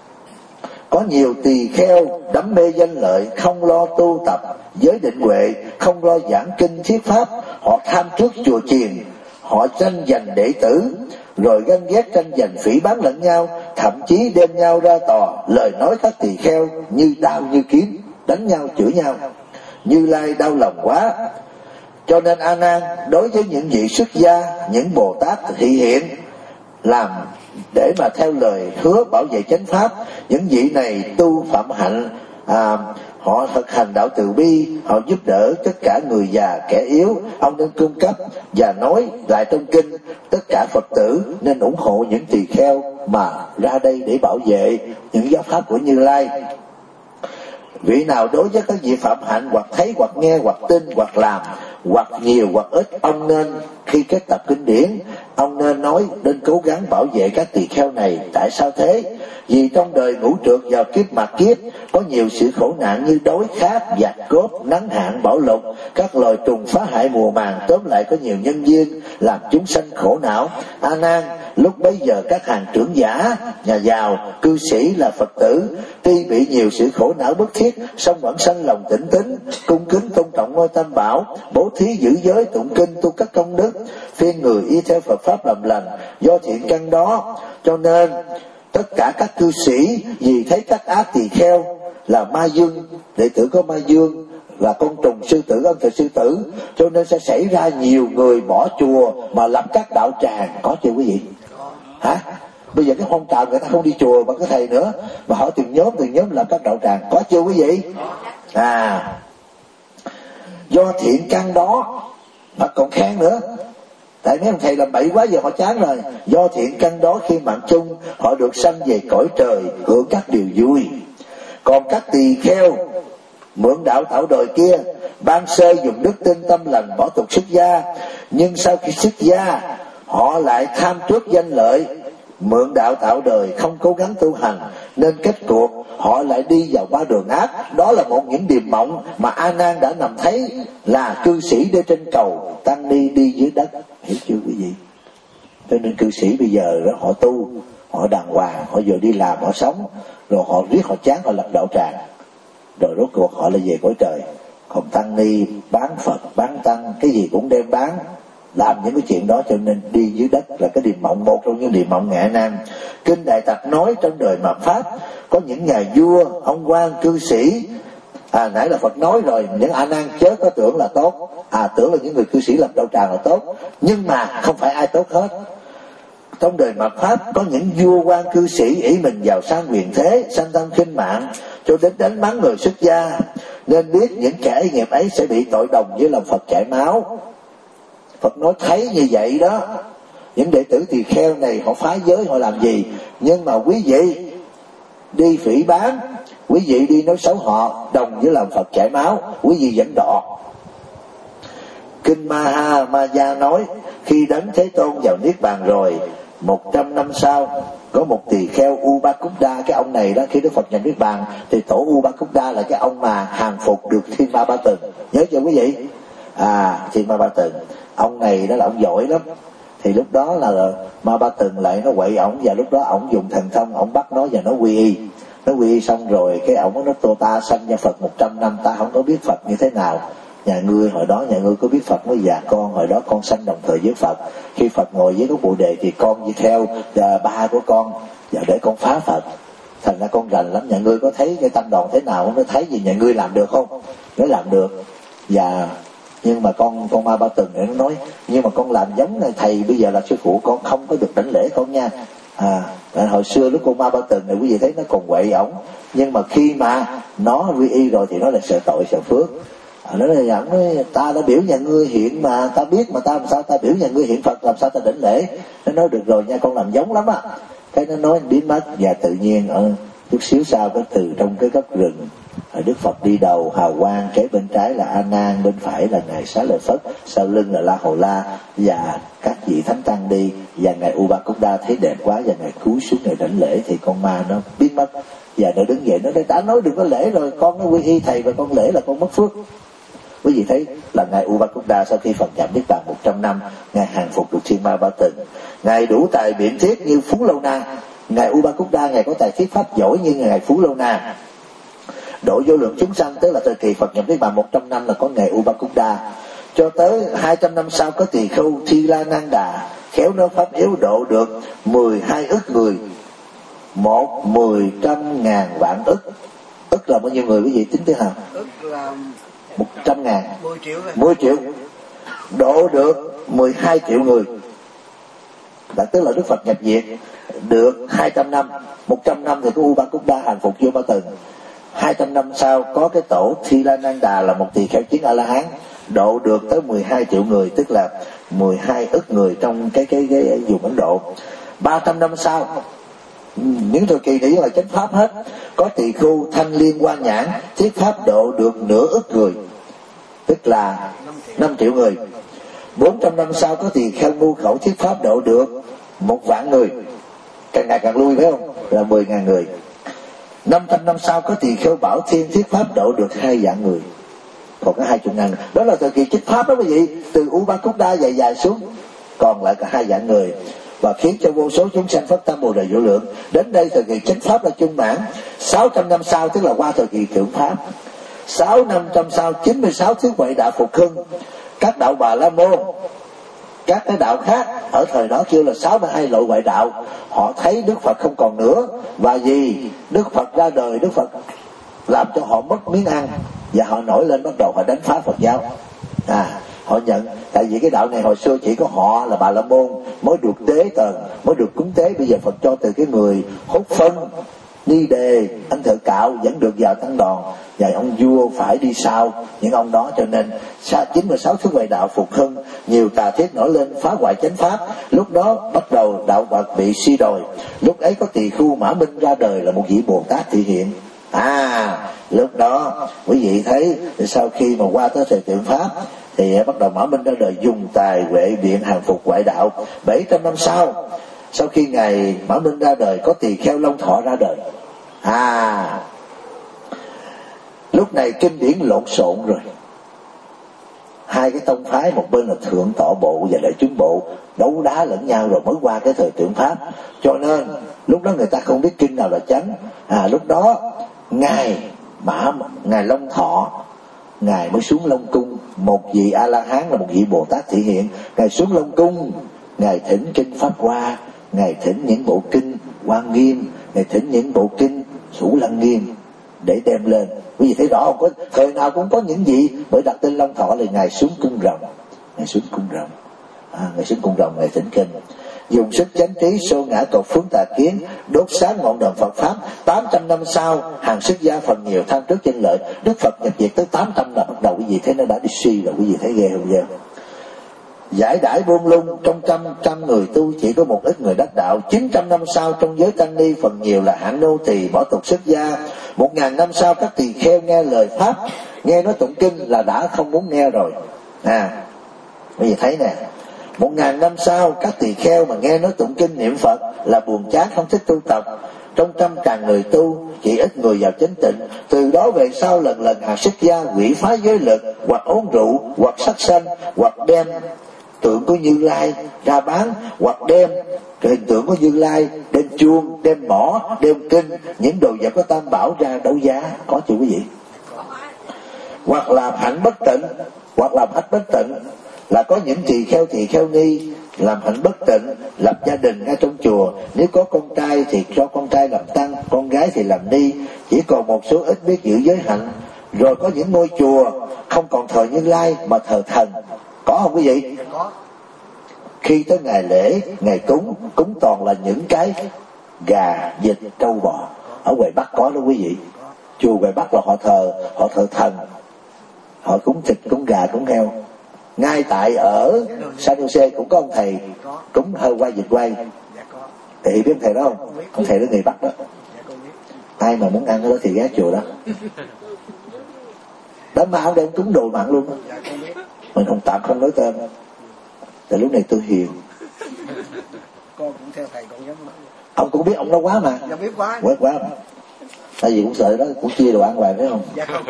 có nhiều tỳ kheo đắm mê danh lợi, không lo tu tập giới định huệ, không lo giảng kinh thuyết pháp. Họ tham trước chùa chiền, họ tranh giành đệ tử, rồi ganh ghét tranh giành phỉ báng lẫn nhau, thậm chí đem nhau ra tòa. Lời nói các tỳ kheo như đao như kiếm, đánh nhau chửi nhau. Như Lai đau lòng quá. Cho nên A Nan, đối với những vị xuất gia, những Bồ Tát thị hiện làm để mà theo lời hứa bảo vệ chánh Pháp, những vị này tu phạm hạnh, họ thực hành đạo từ bi, họ giúp đỡ tất cả người già kẻ yếu. Ông nên cung cấp và nói lại trong kinh, tất cả Phật tử nên ủng hộ những tỳ kheo mà ra đây để bảo vệ những giáo pháp của Như Lai. Vị nào đối với các vị phạm hạnh, hoặc thấy hoặc nghe hoặc tin hoặc làm, hoặc nhiều hoặc ít, ông nên khi kết tập kinh điển, ông nên nói, nên cố gắng bảo vệ các tỳ kheo này. Tại sao thế? Vì trong đời ngũ trượt vào kiếp mạt kiếp, có nhiều sự khổ nạn như đói khát, giặc cướp, nắng hạn, bão lụt, các loài trùng phá hại mùa màng. Tóm lại có nhiều nhân duyên làm chúng sanh khổ não. A Nan, lúc bấy giờ các hàng trưởng giả, nhà giàu, cư sĩ là Phật tử, tuy bị nhiều sự khổ não bức thiết, song vẫn sanh lòng tỉnh tín, cung kính tôn trọng ngôi Tam Bảo, bố thí giữ giới, tụng kinh, tu các công đức, phiên người y theo Phật pháp làm lành. Do thiện căn đó, cho nên tất cả các cư sĩ vì thấy các ác tỳ kheo là ma dương, đệ tử có ma dương, là con trùng sư tử, ân thời sư tử, cho nên sẽ xảy ra nhiều người bỏ chùa mà lập các đạo tràng. Có chưa quý vị? Bây giờ cái phong trào người ta không đi chùa mà cái thầy nữa, mà họ từng nhóm làm các đạo tràng. Có chưa quý vị? Do thiện căn đó mà còn khen nữa, tại mấy ông thầy làm bậy quá giờ họ chán rồi. Do thiện căn đó khi mạng chung, họ được sanh về cõi trời hưởng các điều vui. Còn các tỳ kheo mượn đạo tạo đời kia, ban sơ dùng đức tin tâm lành bỏ tục xuất gia, nhưng sau khi xuất gia họ lại tham trước danh lợi, mượn đạo tạo đời không cố gắng tu hành, nên kết cuộc họ lại đi vào ba đường ác. Đó là một những điềm mộng mà A Nan đã nằm thấy là cư sĩ đi trên cầu, tăng ni đi dưới đất. Hiểu chưa quý vị? Cho nên cư sĩ bây giờ đó, họ tu, họ đàng hoàng, họ vừa đi làm họ sống, rồi họ riết họ chán họ lập đạo tràng, rồi rốt cuộc họ lại về cõi trời. Còn tăng ni bán Phật bán tăng, cái gì cũng đem bán, làm những cái chuyện đó, cho nên đi dưới đất là cái điềm mộng, một trong những điềm mộng Ngạ Nan. Kinh Đại Tặc nói trong đời mạt Pháp có những nhà vua, ông quan, cư sĩ, nãy là Phật nói rồi, những A Nan chớ có tưởng là tốt, tưởng là những người cư sĩ lập đạo tràng là tốt, nhưng mà không phải ai tốt hết. Trong đời mạt Pháp có những vua quan cư sĩ ỷ mình giàu sang quyền thế, sanh tâm khinh mạng, cho đến đánh bắn người xuất gia, nên biết những kẻ nghiệp ấy sẽ bị tội đồng với lòng Phật chảy máu. Phật nói thấy như vậy đó, những đệ tử tỳ kheo này họ phá giới họ làm gì, nhưng mà quý vị đi phỉ báng, quý vị đi nói xấu họ, đồng với lòng Phật chảy máu, quý vị dẫn đọ. Kinh Maha Maya nói khi Đấng Thế Tôn vào Niết Bàn rồi, 100 năm sau có một tỳ kheo Upakutta. Cái ông này đó, khi Đức Phật nhập Niết Bàn thì tổ Upakutta là cái ông mà hàng phục được Thiên Ma Ba Tầng, nhớ chưa quý vị? Thiên Ma Ba Tầng, ông này đó là ông giỏi lắm. Thì lúc đó là Ma Ba Tầng lại nó quậy ổng, và lúc đó ổng dùng thần thông, ổng bắt nó và nó quy y. Nó quy y xong rồi cái ổng nó tô ta sanh ra Phật 100 năm, ta không có biết Phật như thế nào. Nhà ngươi hồi đó, nhà ngươi có biết Phật mới? Dạ con hồi đó con sanh đồng thời với Phật. Khi Phật ngồi với cái Bồ Đề thì con đi theo ba của con, và để con phá Phật. Thành ra con rành lắm. Nhà ngươi có thấy cái tăng đoàn thế nào không? Nó thấy gì nhà ngươi làm được không? Nó làm được. Và nhưng mà con Ma Ba Tầng này nó nói, nhưng mà con làm giống này thầy bây giờ là sư phụ, con không có được đảnh lễ con nha. Hồi xưa lúc con Ma Ba Tầng này quý vị thấy nó còn quậy ổng, nhưng mà khi mà nó quy y rồi thì nó lại sợ tội sợ phước. Nó là nói ta đã biểu nhà ngươi hiện mà ta biết, mà ta làm sao ta biểu nhà ngươi hiện Phật, làm sao ta đảnh lễ? Nó nói được rồi nha, con làm giống lắm á. Cái nó nói biến mất, và tự nhiên ở chút xíu sau cái từ trong cái gốc rừng, Đức Phật đi đầu hào quang, kế bên trái là A Nan, bên phải là ngài Xá Lợi Phất, sau lưng là La Hầu La và các vị thánh tăng đi. Và ngài Upakutta thấy đẹp quá và ngài cúi xuống ngài đảnh lễ, thì con ma nó biến mất. Và nó đứng dậy, nó đã nói đừng có lễ rồi, con nó quy y thầy và con lễ là con mất phước. Quý vị thấy là ngài Upakutta sau khi Phật nhập Niết Bàn 100 năm, ngài hàng phục được Thiên Ma Ba Tầng. Ngài đủ tài biện thiết như Phú Lâu Na. Ngài Upakutta ngài có tài thuyết pháp giỏi như ngài Phú Lâu Na. Độ vô lượng chúng sanh, tức là thời kỳ Phật nhập Niết Bàn 100 năm là có ngài Upakutta. Cho tới 200 năm sau có tỳ khưu Thi La Nan Đà, khéo nói pháp yếu độ được 12 ức người, 100.000 vạn ức. Ức là bao nhiêu người quý vị tính thế nào? Ức là 100.000, 10 triệu rồi. 10 triệu. Độ được 12 triệu người. Đã tức là Đức Phật nhập viện được 200 năm, 100 năm thì có Upakutta hàng phục vô Ba Tầng. 200 năm sau có cái tổ Thi La Nan Đà là một tỳ kheo chứng A La Hán, độ được tới 12 triệu người, tức là 12 ức người trong cái vùng Ấn Độ. 300 năm sau, những thời kỳ này là chánh pháp hết, có tỳ khưu Thanh Liên Quan Nhãn thuyết pháp độ được nửa ức người, tức là 5 triệu người. 400 năm sau có tỳ kheo Ngu Khẩu thuyết pháp độ được 1 vạn người, càng ngày càng lui phải không, là 10.000 người. 500 năm sau có tỳ kheo Bảo Thiên thuyết pháp độ được 2 vạn người, còn có 20.000. Đó là thời kỳ chánh pháp đó quý vị, từ Upakutta dài xuống, còn lại cả 2 vạn người, và khiến cho vô số chúng sanh phát tâm Bồ Đề vô lượng. Đến đây thời kỳ chánh pháp là chung mãn. 600 năm sau tức là qua thời kỳ thượng pháp. 500 sau 96 thuyết huệ đạo phục hưng. Các đạo Bà La Môn, các cái đạo khác ở thời đó kêu là 62 loại huệ đạo, họ thấy Đức Phật không còn nữa, và vì Đức Phật ra đời, Đức Phật làm cho họ mất miếng ăn, và họ nổi lên bắt đầu họ đánh phá Phật giáo. Họ nhận, tại vì cái đạo này hồi xưa chỉ có họ là Bà La Môn mới được tế tần, mới được cúng tế. Bây giờ Phật cho từ cái người hốt phân, Ni Đề, anh thợ cạo vẫn được vào tăng đoàn, và ông vua phải đi sau những ông đó. Cho nên 96 thuyết huệ đạo phục hưng, nhiều tà thiết nổi lên phá hoại chánh pháp. Lúc đó bắt đầu đạo Phật bị suy đồi. Lúc ấy có tỳ khưu Mã Minh ra đời là một vị Bồ Tát thị hiện. Lúc đó quý vị thấy sau khi mà qua tới thời tượng Pháp thì bắt đầu Mã Minh ra đời dùng tài huệ biện hàng phục ngoại đạo. 700 năm sau khi ngài Mã Minh ra đời, có Tỳ Kheo Long Thọ ra đời. Lúc này kinh điển lộn xộn rồi, hai cái tông phái, một bên là Thượng Tọa Bộ và Đại Chúng Bộ đấu đá lẫn nhau rồi mới qua cái thời tượng Pháp. Cho nên lúc đó người ta không biết kinh nào là chánh. Lúc đó ngài Long Thọ, ngài mới xuống Long Cung. Một vị A La Hán là một vị Bồ Tát thị hiện, ngài xuống Long Cung, ngài thỉnh kinh Pháp Hoa, ngài thỉnh những bộ kinh Hoa Nghiêm, ngài thỉnh những bộ kinh Thủ Lăng Nghiêm để đem lên. Quý vị thấy rõ không? Có thời nào cũng có những gì, bởi đặt tên Long Thọ là ngài xuống cung rồng, ngài xuống cung rồng, ngài thỉnh kinh, dùng sức chánh trí xô ngã cầu phướng tà kiến, đốt sáng ngọn đèn Phật pháp. 800 năm sau, hàng xuất gia phần nhiều tham trước danh lợi, Đức Phật nhập diệt tới 800 là bắt đầu. Quý vị thấy nó đã đi suy rồi, quý vị thấy ghê không ghê? Giải đãi buông lung, trong trăm người tu chỉ có một ít người đắc đạo. 900 năm sau, trong giới tăng ni phần nhiều là hạng nô tỳ bỏ tục xuất gia. 1000 năm sau, các tỳ kheo nghe lời pháp, nghe nói tụng kinh là đã không muốn nghe rồi. Quý vị thấy nè, 1000 năm sau, các tỳ kheo mà nghe nói tụng kinh niệm Phật là buồn chán không thích tu tập. Trong 100.000 người tu, chỉ ít người vào chánh tịnh. Từ đó về sau lần lần hàng xuất gia quỷ phá giới lực, hoặc uống rượu, hoặc sắc sanh, hoặc đem tượng của Như Lai ra bán, hoặc đem hình tượng của Như Lai, đem chuông, đem mõ, đem kinh, những đồ vật của Tam Bảo ra đấu giá. Có chưa quý vị? Hoặc làm hạnh bất tịnh, là có những tỳ kheo ni làm hạnh bất tịnh, lập gia đình ngay trong chùa. Nếu có con trai thì cho con trai làm tăng, con gái thì làm ni. Chỉ còn một số ít biết giữ giới hạnh. Rồi có những ngôi chùa không còn thờ Như Lai mà thờ thần. Có không quý vị? Có. Khi tới ngày lễ, ngày cúng toàn là những cái gà, vịt, trâu bò. Ở ngoài Bắc có đó quý vị. Chùa ngoài Bắc là họ thờ thần, họ cúng thịt, cúng gà, cúng heo. Ngay tại ở San Jose cũng có ông thầy cúng hơi quay vịt quay. Thì biết ông thầy đó không? Ông thầy đó người Bắc đó. Ai mà muốn ăn cái đó thì ghé chùa đó. Đám ma ông đem cúng đồ mặn luôn. Mình không tạm không nói tên. Tại lúc này tôi hiền. Con cũng theo thầy con giống. Ông cũng biết ông đó quá mà. Dạ biết quá. Quét quá mà. Tại vì cũng sợ đó, cũng chia đồ ăn hoài phải không? Dạ không.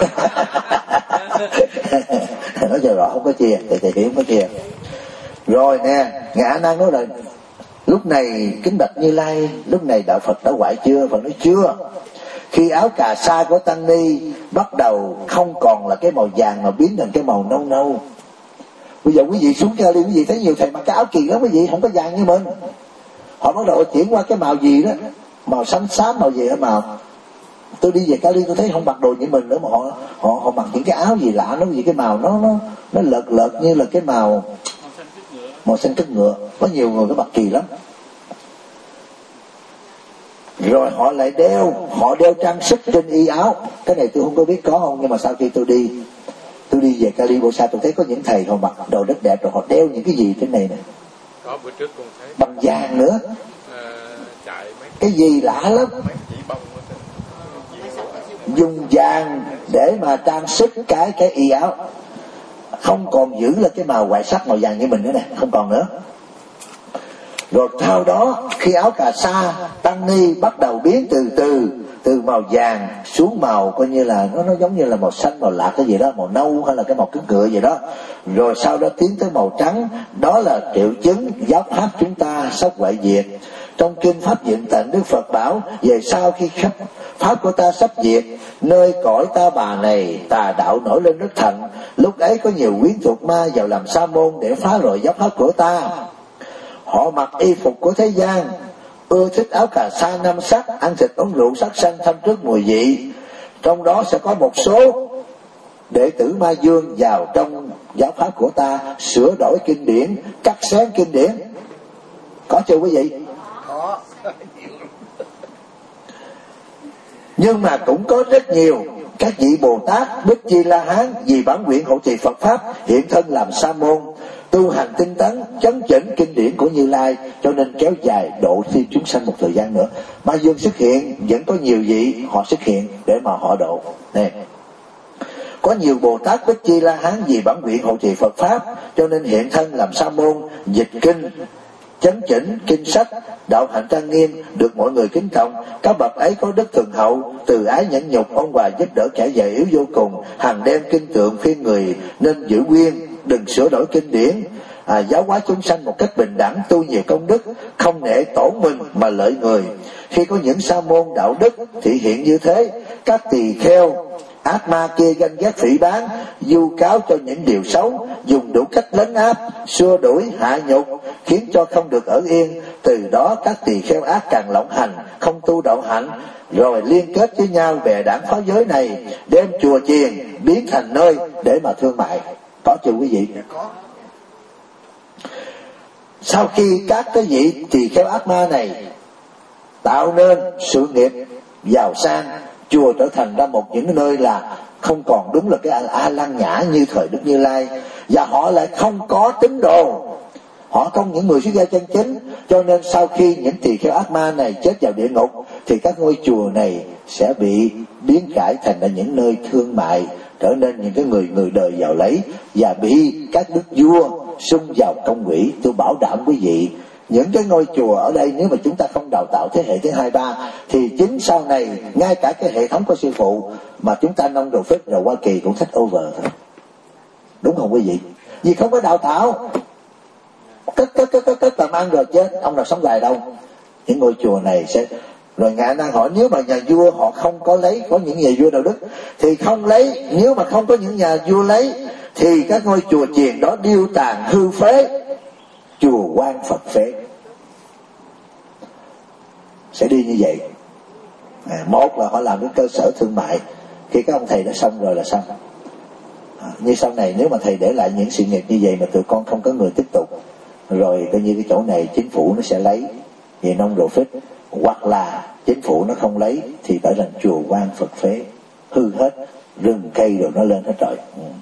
Nói cho rõ không có chia, thầy hiểu không có chia. Rồi nè, Ngài A Nan nói là lúc này kính bạch Như Lai, lúc này đạo Phật đã hoại chưa? Phật nói chưa. Khi áo cà sa của tăng ni bắt đầu không còn là cái màu vàng mà biến thành cái màu nâu nâu. Bây giờ quý vị xuống Cali, quý vị thấy nhiều thầy mặc cái áo kỳ lắm quý vị, không có vàng như mình. Họ bắt đầu chuyển qua cái màu gì đó, màu xanh xám, màu gì đó màu. Tôi đi về Cali tôi thấy không mặc đồ như mình nữa, mà họ mặc những cái áo gì lạ, nó gì cái màu nó lợt như là cái màu xanh cứt ngựa. Có nhiều người có mặc kỳ lắm. Rồi họ lại đeo trang sức trên y áo. Cái này tôi không có biết có không, nhưng mà sau khi tôi đi về Cali Bosa, tôi thấy có những thầy họ mặc đồ rất đẹp, rồi họ đeo những cái gì trên này nè. Có bữa trước con thấy bằng vàng nữa. chạy mấy cái gì lạ lắm, dùng vàng để mà trang sức cái y áo, không còn giữ là cái màu hoại sắc màu vàng như mình nữa nè, không còn nữa. Rồi sau đó khi áo cà sa tăng ni bắt đầu biến từ màu vàng xuống màu coi như là nó giống như là màu xanh màu lạ cái gì đó, màu nâu hay là cái màu cứng ngựa gì đó. Rồi sau đó tiến tới màu trắng, đó là triệu chứng giáo pháp chúng ta sắp hoại diệt. Trong kinh Pháp Diện Tịnh, Đức Phật bảo về sau khi pháp của ta sắp diệt, nơi cõi Ta Bà này tà đạo nổi lên rất thịnh. Lúc ấy có nhiều quyến thuộc ma vào làm sa môn để phá rọi giáo pháp của ta. Họ mặc y phục của thế gian, ưa thích áo cà sa 5 sắc, ăn thịt uống rượu sắc sanh thăm trước mùi vị. Trong đó sẽ có một số đệ tử Ma Dương vào trong giáo pháp của ta, sửa đổi kinh điển, cắt xén kinh điển. Có chưa quý vị? Có. Nhưng mà cũng có rất nhiều các vị Bồ Tát, Bích Chi La Hán vì bản nguyện hộ trì Phật pháp hiện thân làm sa môn. tu hành tinh tấn, chấn chỉnh kinh điển của Như Lai, cho nên kéo dài độ thêm chúng sanh một thời gian nữa. Ma Dương xuất hiện, vẫn có nhiều vị họ xuất hiện để mà họ độ. Này, có nhiều Bồ Tát Bích Chi La Hán vì bản nguyện hộ trì Phật Pháp, cho nên hiện thân làm sa môn, dịch kinh, chấn chỉnh kinh sách, đạo hạnh trang nghiêm, được mọi người kính trọng. Các bậc ấy có đức thường hậu, từ ái nhẫn nhục, ôn hòa giúp đỡ kẻ già yếu vô cùng, hằng đem kinh tượng khuyên người nên giữ nguyên, đừng sửa đổi kinh điển, giáo hóa chúng sanh một cách bình đẳng, tu nhiều công đức, không nể tổn mình mà lợi người. Khi có những sa môn đạo đức thị hiện như thế, các tỳ kheo ác ma kia ganh ghét phỉ báng, vu cáo cho những điều xấu, dùng đủ cách lấn áp, xua đuổi, hạ nhục, khiến cho không được ở yên. Từ đó các tỳ kheo ác càng lộng hành, không tu đạo hạnh, rồi liên kết với nhau bè đảng phá giới này, đem chùa chiền biến thành nơi để mà thương mại. Có chưa quý vị? Sau khi các cái vị tỳ kheo ác ma này tạo nên sự nghiệp giàu sang, chùa trở thành ra một những nơi là không còn đúng là cái A Lăng Nhã như thời Đức Như Lai, và họ lại không có tín đồ, họ không những người xuất gia chân chính. Cho nên sau khi những tỳ kheo ác ma này chết vào địa ngục, thì các ngôi chùa này sẽ bị biến cải thành ra những nơi thương mại, trở nên những cái người đời giàu lấy, và bị các đức vua xung vào công quỹ. Tôi bảo đảm quý vị, những cái ngôi chùa ở đây nếu mà chúng ta không đào tạo thế hệ thứ 2, 3, thì chính sau này ngay cả cái hệ thống của sư phụ mà chúng ta nông đồ phết rồi Hoa Kỳ cũng take over thôi. Đúng không quý vị? Vì không có đào tạo, cất làm ăn rồi chết, ông nào sống lại đâu. Những ngôi chùa này sẽ rồi ngài đang hỏi, nếu mà nhà vua họ không có lấy, có những nhà vua đạo đức thì không lấy, nếu mà không có những nhà vua lấy thì các ngôi chùa chiền đó điêu tàn hư phế, chùa quan Phật phế. Sẽ đi như vậy. Một là họ làm cái cơ sở thương mại, khi các ông thầy đã xong rồi là xong. Như sau này nếu mà thầy để lại những sự nghiệp như vậy mà tụi con không có người tiếp tục, rồi coi như cái chỗ này chính phủ nó sẽ lấy về nông độ phích, hoặc là chính phủ nó không lấy thì trở thành chùa quan Phật phế, hư hết, rừng cây rồi nó lên hết trời.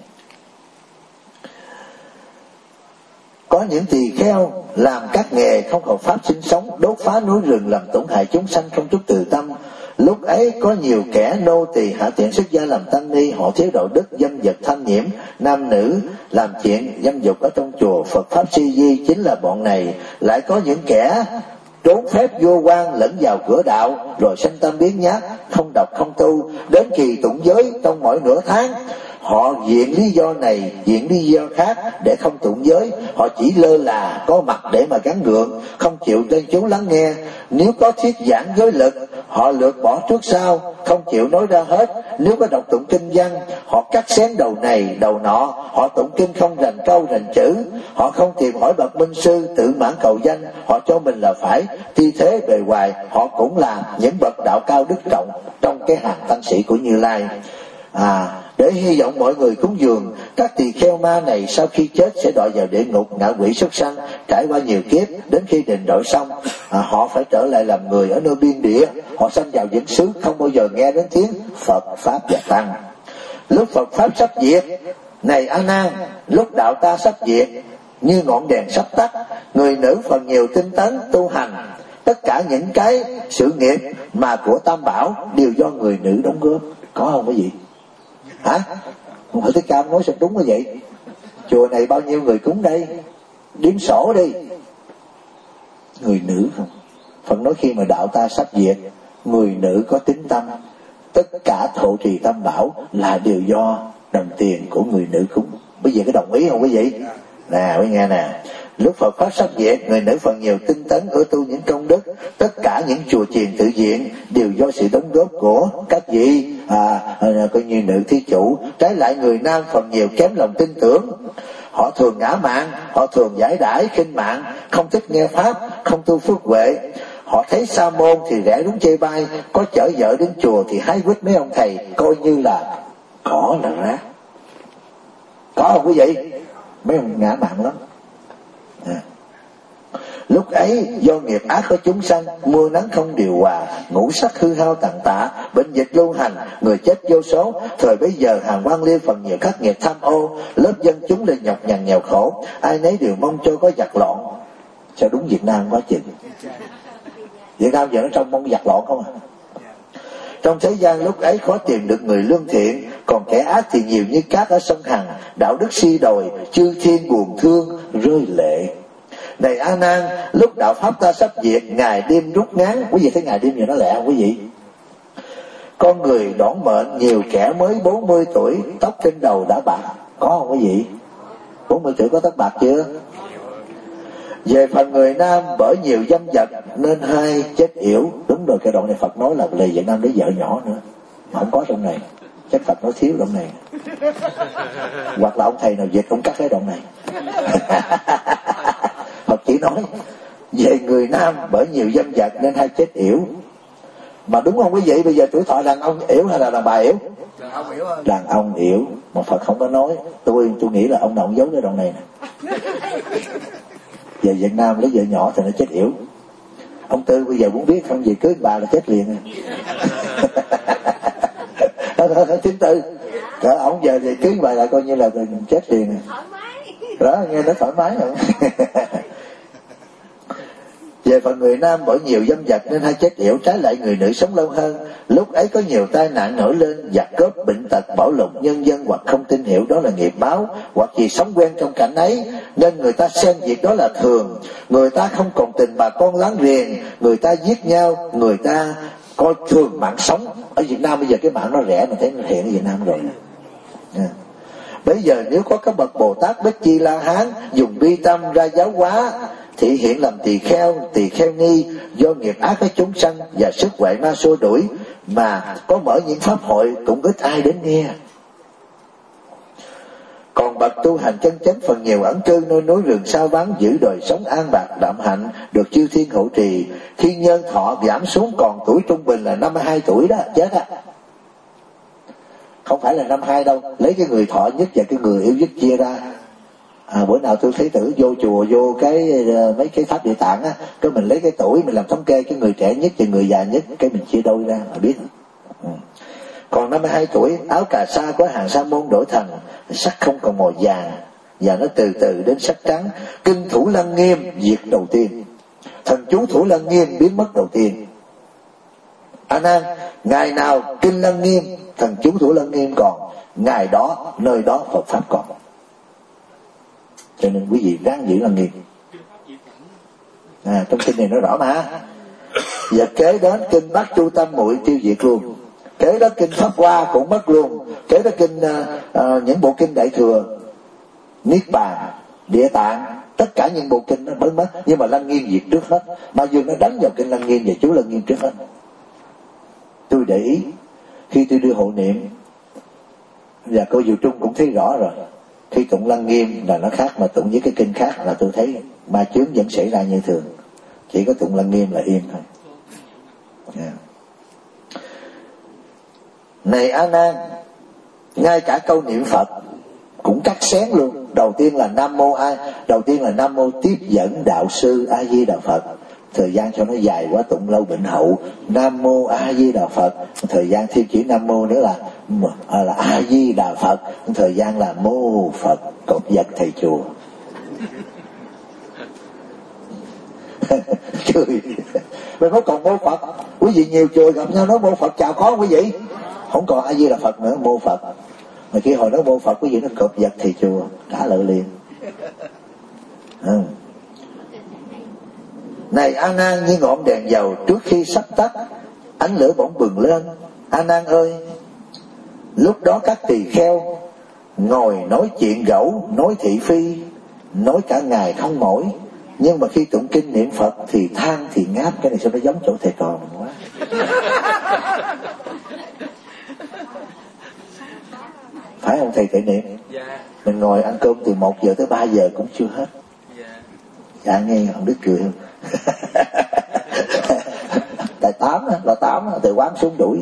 Có những tỳ kheo làm các nghề không hợp pháp sinh sống, đốt phá núi rừng làm tổn hại chúng sanh không chút từ tâm. Lúc ấy có nhiều kẻ nô tỳ hạ tiện xuất gia làm tăng ni, họ thiếu đạo đức, dâm vật tham nhiễm, nam nữ làm chuyện dâm dục ở trong chùa. Phật pháp si di chính là bọn này. Lại có những kẻ trốn phép vô quan lẫn vào cửa đạo, rồi sanh tâm biến nhát, không đọc không tu, đến kỳ tụng giới trong mỗi nửa tháng. Họ viện lý do này, viện lý do khác để không tụng giới. Họ chỉ lơ là có mặt để mà gắn gượng, không chịu trên chúng lắng nghe. Nếu có thuyết giảng giới lực, họ lược bỏ trước sau, không chịu nói ra hết. Nếu có đọc tụng kinh văn, họ cắt xén đầu này đầu nọ. Họ tụng kinh không rành câu rành chữ. Họ không tìm hỏi bậc minh sư, tự mãn cầu danh. Họ cho mình là phải, thi thế bề ngoài. Họ cũng là những bậc đạo cao đức trọng trong cái hàng tăng sĩ của Như Lai. Để hy vọng mọi người cúng dường, các tỳ kheo ma này sau khi chết sẽ đọa vào địa ngục, ngạ quỷ súc sanh, trải qua nhiều kiếp. Đến khi định đổi xong, họ phải trở lại làm người ở nơi biên địa. Họ sanh vào những xứ không bao giờ nghe đến tiếng Phật Pháp và Tăng. Lúc Phật Pháp sắp diệt, này A Nan, lúc đạo ta sắp diệt như ngọn đèn sắp tắt, người nữ phần nhiều tinh tấn tu hành. Tất cả những cái sự nghiệp mà của Tam Bảo đều do người nữ đóng góp. Có không quý vị? Hả? Không phải Thích Ca nói sao đúng như vậy? Chùa này bao nhiêu người cúng đây? Đếm sổ đi. Người nữ không? Phật nói khi mà đạo ta sắp diệt, người nữ có tín tâm, tất cả thhộ trì Tam Bảo là đều do đồng tiền của người nữ cúng. Bây giờ có đồng ý không quý vị? Nè, quý nghe nè. Lúc Phật Pháp sắp diệt, người nữ phần nhiều tinh tấn ở tu những công đức. Tất cả những chùa chiền tự viện đều do sự đóng góp của các vị coi như nữ thí chủ. Trái lại người nam phần nhiều kém lòng tin tưởng. Họ thường ngã mạn, họ thường giải đãi khinh mạn, không thích nghe Pháp, không tu phước huệ. Họ thấy sa môn thì rẽ đúng chê bai, có chở vợ đến chùa thì hái quýt mấy ông thầy, coi như là cỏ là rác. Có không quý vị? Mấy ông ngã mạn lắm. Lúc ấy do nghiệp ác của chúng sanh, mưa nắng không điều hòa, ngũ sắc hư hao tàn tạ, bệnh dịch lưu hành, người chết vô số. Thời bấy giờ hàng quan liêu phần nhiều khắc nghiệt tham ô, lớp dân chúng lên nhọc nhằn nghèo khổ, ai nấy đều mong cho có giặc loạn. Sao đúng Việt Nam quá chừng. Việt Nam giờ nó trong mong giặc loạn không à. Trong thế gian lúc ấy khó tìm được người lương thiện, còn kẻ ác thì nhiều như cát ở sông Hằng, đạo đức suy đồi, chư thiên buồn thương rơi lệ. Này A Nan, lúc đạo pháp ta sắp diệt, ngày đêm rút ngắn. Quý vị thấy ngày đêm giờ nó lẹ không quý vị? Con người đoản mệnh, nhiều kẻ mới 40 tuổi, tóc trên đầu đã bạc. Có không quý vị? 40 tuổi có tóc bạc chưa? Về phần người nam, bởi nhiều dâm vật nên hay chết yểu. Đúng rồi, cái đoạn này Phật nói là lời Việt Nam để vợ nhỏ nữa, không có trong này. Chắc Phật nói thiếu đoạn này. Hoặc là ông thầy nào dịch ông cắt cái đoạn này. Phật chỉ nói về người nam bởi nhiều dâm vật nên hay chết yểu. Mà đúng không quý vị? Bây giờ tuổi thọ đàn ông yểu hay là đàn bà yểu? Đàn ông yểu. Mà Phật không có nói. Tôi nghĩ là ông nào ông giấu cái đoạn này nè. Về Việt Nam lấy vợ nhỏ thì nó chết yểu. Ông Tư bây giờ muốn biết không gì cưới bà là chết liền. Thứ Tư ông giờ thì cưới bà lại coi như là chết liền. Đó, nghe nó thoải mái không? Về phần người nam bởi nhiều dâm vật nên hay chết yểu, trái lại người nữ sống lâu hơn. Lúc ấy có nhiều tai nạn nổi lên, giặc cướp, bệnh tật, bạo lục, nhân dân hoặc không tin hiểu đó là nghiệp báo, hoặc vì sống quen trong cảnh ấy nên người ta xem việc đó là thường. Người ta không còn tình bà con láng giềng, người ta giết nhau, người ta coi thường mạng sống. Ở Việt Nam bây giờ cái mạng nó rẻ, mình thấy nó hiện ở Việt Nam rồi. Bây giờ nếu có các bậc Bồ Tát Bích Chi La Hán dùng bi tâm ra giáo hóa, thị hiện làm tỳ kheo ni, do nghiệp ác với chúng sanh và sức huệ ma xua đuổi, mà có mở những pháp hội cũng ít ai đến nghe. Còn bậc tu hành chân chánh phần nhiều ẩn cư nơi núi rừng sao vắng, giữ đời sống an bạc đạm hạnh, được chư thiên hộ trì. Khi nhân thọ giảm xuống còn tuổi trung bình là 52 tuổi đó, chết á. Không phải là 52 đâu, lấy cái người thọ nhất và cái người yếu nhất chia ra. Bữa nào tôi thấy tử vô chùa, vô cái mấy cái pháp địa tạng á, cái mình lấy cái tuổi mình làm thống kê, cái người trẻ nhất và người già nhất, cái mình chia đôi ra mà biết. Còn 52 tuổi, áo cà sa của hàng sa môn đổi thành sắc không còn màu vàng, và nó từ từ đến sắc trắng. Kinh Thủ Lăng Nghiêm diệt đầu tiên, thần chú Thủ Lăng Nghiêm biến mất đầu tiên. A Nan, ngày nào kinh Lăng Nghiêm, thần chú Thủ Lăng Nghiêm còn, ngày đó nơi đó Phật pháp còn. Cho nên quý vị ráng giữ Lăng Nghiêm. Trong kinh này nó rõ mà. Và kế đến kinh Bát Chu Tam Muội tiêu diệt luôn. Kế đó kinh Pháp Hoa cũng mất luôn. Kế đó kinh những bộ kinh Đại Thừa, Niết Bàn, Địa Tạng, tất cả những bộ kinh nó mới mất. Nhưng mà Lăng Nghiêm diệt trước hết. Ma Dương nó đánh vào kinh Lăng Nghiêm và chú Lăng Nghiêm trước hết. Tôi để ý khi tôi đưa hộ niệm, và cô Diệu Trung cũng thấy rõ rồi, khi tụng Lăng Nghiêm là nó khác, mà tụng với cái kinh khác là tôi thấy ma chướng vẫn xảy ra như thường. Chỉ có tụng Lăng Nghiêm là yên thôi. Này A Nan, ngay cả câu niệm Phật cũng cắt xén luôn. Đầu tiên là Nam Mô tiếp dẫn đạo sư A Di Đà Phật. Thời gian cho nó dài quá tụng lâu bệnh hậu. Nam Mô A Di Đà Phật. Thời gian thêm chữ Nam Mô nữa là A Di Đà Phật. Thời gian là Mô Phật. Cột giật thầy chùa. Cười. Mình không còn Mô Phật. Quý vị nhiều chùa gặp nhau nói Mô Phật chào có quý vị. Không còn A Di Đà Phật nữa, Mô Phật. Mà khi hồi nói Mô Phật quý vị nó cột giật thầy chùa, trả lời liền. Này A Nan, như ngọn đèn dầu trước khi sắp tắt, ánh lửa bỗng bừng lên. A Nan ơi, lúc đó các tỳ kheo ngồi nói chuyện gẫu, nói thị phi, nói cả ngày không mỏi. Nhưng mà khi tụng kinh niệm Phật thì than thì ngáp. Cái này sao nó giống chỗ thầy trò mình quá. Phải không thầy Tuệ Niệm? Dạ. Mình ngồi ăn cơm từ 1 giờ tới 3 giờ cũng chưa hết. Dạ nghe không biết cười không? Tại 8 từ quán xuống đuổi.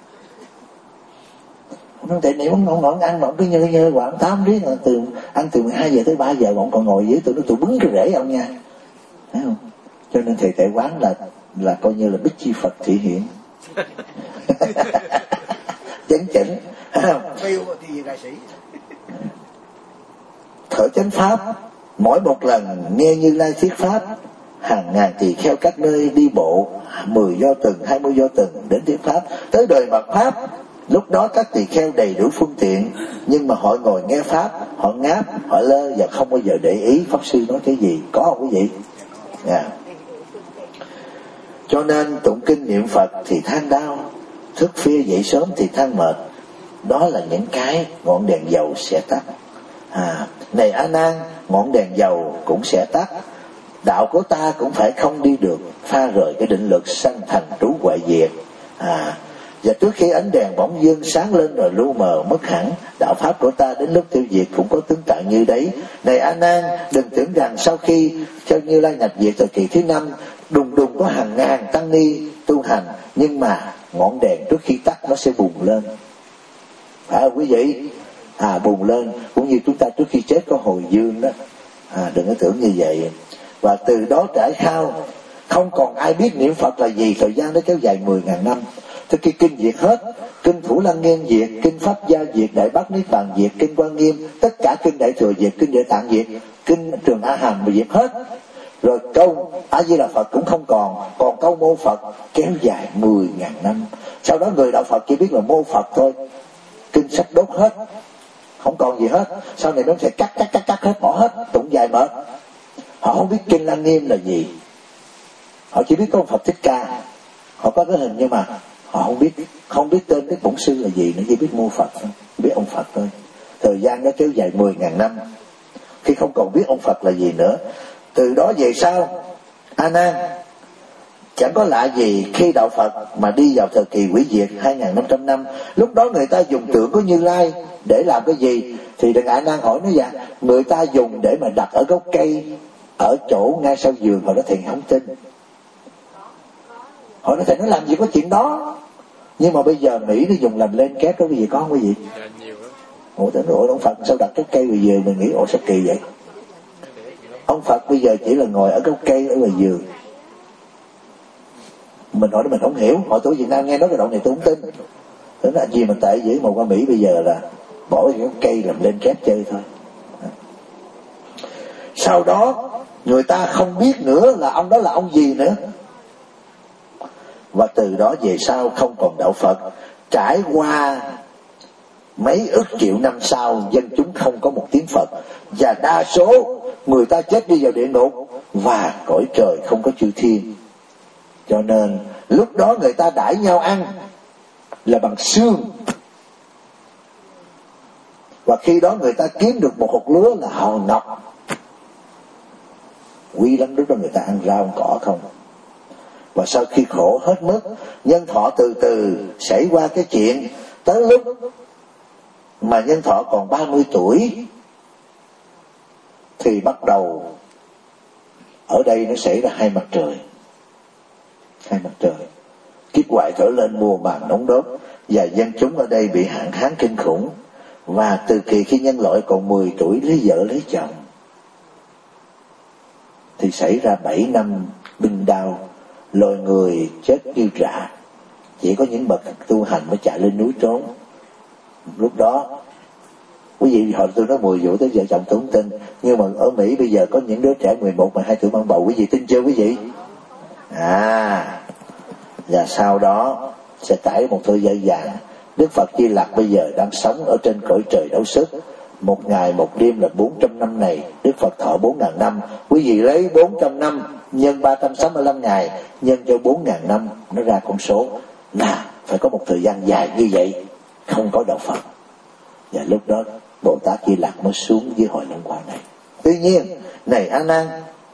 Ông Tuệ Niệm ông ngồi ăn mà ông cứ nhơ quán 8 riết từ ăn từ 12 giờ tới 3 giờ mà ông còn ngồi dưới tôi nói tôi bứng cái rễ ông nha. Thấy không? Cho nên thầy Tệ Quán là coi như là Bích Chi Phật thị hiện. Chấn chỉnh. Phiêu thì đại sĩ. Thở chánh pháp, mỗi một lần nghe Như Lai thuyết pháp, hàng ngàn tỳ kheo các nơi đi bộ 10 do tuần 20 do tuần đến thuyết pháp. Tới đời mạt pháp, lúc đó các tỳ kheo đầy đủ phương tiện, nhưng mà họ ngồi nghe pháp, họ ngáp, họ lơ và không bao giờ để ý pháp sư nói cái gì. Có không quý vị? Cho nên tụng kinh niệm Phật thì than đau, thức khuya dậy sớm thì than mệt. Đó là những cái ngọn đèn dầu sẽ tắt. Này A Nan, ngọn đèn dầu cũng sẽ tắt. Đạo của ta cũng phải không đi được, pha rời cái định luật sanh thành trú hoại diệt. Và trước khi ánh đèn bỗng dưng sáng lên rồi lu mờ mất hẳn, đạo pháp của ta đến lúc tiêu diệt cũng có tướng trạng như đấy. Này A Nan, đừng tưởng rằng sau khi cho Như Lai nhập diệt thời kỳ thứ 5, đùng đùng có hàng ngàn tăng ni tu hành, nhưng mà ngọn đèn trước khi tắt nó sẽ bùng lên. Phải không quý vị? Bùng lên, cũng như chúng ta trước khi chết có hồi dương đó. Đừng có tưởng như vậy. Và từ đó trải khao, không còn ai biết niệm Phật là gì. Thời gian nó kéo dài 10.000 năm. Từ khi kinh diệt hết, kinh Thủ Lăng Nghiêm diệt, kinh Pháp Gia diệt, Đại Bát Niết Bàn diệt, kinh Quan Nghiêm, tất cả kinh Đại Thừa diệt, kinh Địa Tạng diệt, kinh Trường A Hàm diệt hết. Rồi câu A Di Đà Phật cũng không còn câu mô Phật kéo dài 10.000 năm. Sau đó người đạo Phật chỉ biết là mô Phật thôi. Kinh sách đốt hết, không còn gì hết. Sau này nó sẽ cắt hết, bỏ hết, tụng dài mệt. Họ không biết kinh Lăng Nghiêm là gì. Họ chỉ biết có ông Phật Thích Ca, họ có cái hình nhưng mà họ không biết tên cái bổn sư là gì, nó chỉ biết mô Phật thôi, biết ông Phật thôi. Thời gian nó kéo dài 10.000 năm, khi không còn biết ông Phật là gì nữa. Từ đó về sau, A Nan, chẳng có lạ gì khi đạo Phật mà đi vào thời kỳ hủy diệt 2.500 năm. Lúc đó người ta dùng tượng của Như Lai để làm cái gì? Thì Đặng A Nan hỏi nó vậy, người ta dùng để mà đặt ở gốc cây, ở chỗ ngay sau giường. Họ nói thầy không tin. Họ nói thầy nó làm gì có chuyện đó. Nhưng mà bây giờ Mỹ nó dùng làm lên két đó, cái gì có không quý vị? Ủa ông Phật sao đặt cái cây ngoài giường? Mình nghĩ ủa sao kỳ vậy? Ông Phật bây giờ chỉ là ngồi ở gốc cây ở ngoài giường. Mình hỏi mình không hiểu. Hỏi tôi Việt Nam nghe nói cái đoạn này tôi không tin. Thế là gì mà tệ dữ mà qua Mỹ bây giờ là bỏ cái gốc cây làm lên két chơi thôi. Sau đó người ta không biết nữa là ông đó là ông gì nữa. Và từ đó về sau không còn đạo Phật. Trải qua mấy ức triệu năm sau, dân chúng không có một tiếng Phật. Và đa số người ta chết đi vào địa ngục, và cõi trời không có chư thiên. Cho nên lúc đó người ta đãi nhau ăn là bằng xương. Và khi đó người ta kiếm được một hột lúa là hòn ngọc. Quý lắm, lúc đó người ta ăn rau ăn cỏ không. Và sau khi khổ hết mức, nhân thọ từ từ xảy qua cái chuyện. Tới lúc mà nhân thọ còn 30 tuổi thì bắt đầu ở đây nó xảy ra hai mặt trời. Kiếp hoại trở lên, mùa màng nóng đốt, và dân chúng ở đây bị hạn hán kinh khủng. Và từ kỳ khi nhân loại còn 10 tuổi lấy vợ lấy chồng thì xảy ra 7 năm binh đao, loài người chết như rạ. Chỉ có những bậc tu hành mới chạy lên núi trốn. Lúc đó quý vị hồi tôi nói 10 vụ tới vợ chồng tôi không tin. Nhưng mà ở Mỹ bây giờ có những đứa trẻ 11, 12 tuổi mang bầu, quý vị tin chưa quý vị? Và sau đó sẽ trải một thời gian dài. Đức Phật Di Lặc bây giờ đang sống ở trên cõi trời Đấu Sức. Một ngày một đêm là 400 năm này, Đức Phật thọ 4.000 năm. Quý vị lấy 400 năm nhân 365 ngày nhân cho 4.000 năm, nó ra con số là phải có một thời gian dài như vậy không có đạo Phật. Và lúc đó Bồ Tát Di Lặc mới xuống dưới hội Long Quang này. Tuy nhiên, này A Nan,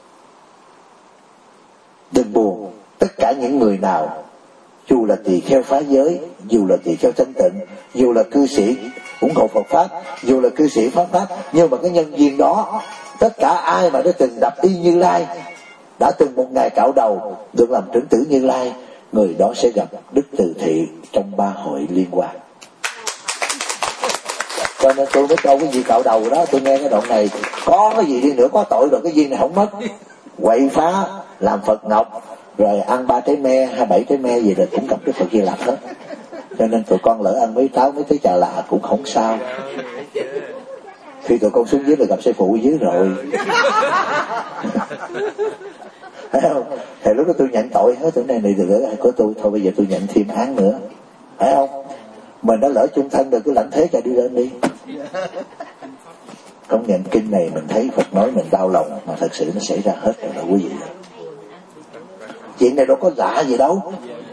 đừng buồn. Tất cả những người nào, dù là tỳ kheo phá giới, dù là tỳ kheo thanh tịnh, dù là cư sĩ ủng hộ Phật Pháp, dù là cư sĩ Pháp Pháp, nhưng mà cái nhân duyên đó, tất cả ai mà đã từng đập y Như Lai, đã từng một ngày cạo đầu được làm trưởng tử Như Lai, người đó sẽ gặp đức từ thị trong 3 hội liên quan. Cho nên tôi mới cho cái gì cạo đầu đó, tôi nghe cái đoạn này, có cái gì đi nữa có tội rồi, cái duyên này không mất. Quậy phá làm Phật ngọc, rồi ăn 3 trái me hay 7 trái me gì rồi cũng gặp Đức Phật Di Lặc hết. Cho nên tụi con lỡ ăn mấy táo mấy cái trà lạ cũng không sao. Khi tụi con xuống dưới là gặp sư phụ dưới rồi. Thấy không? Thì lúc đó tôi nhận tội hết, chỗ này của tôi thôi, bây giờ tôi nhận thêm án nữa. Thấy không? Mình đã lỡ chung thân rồi, cứ lãnh thế cho đi lên đi. Công nhận kinh này mình thấy Phật nói mình đau lòng, mà thật sự nó xảy ra hết rồi đó quý vị. Chuyện này đâu có lạ gì đâu.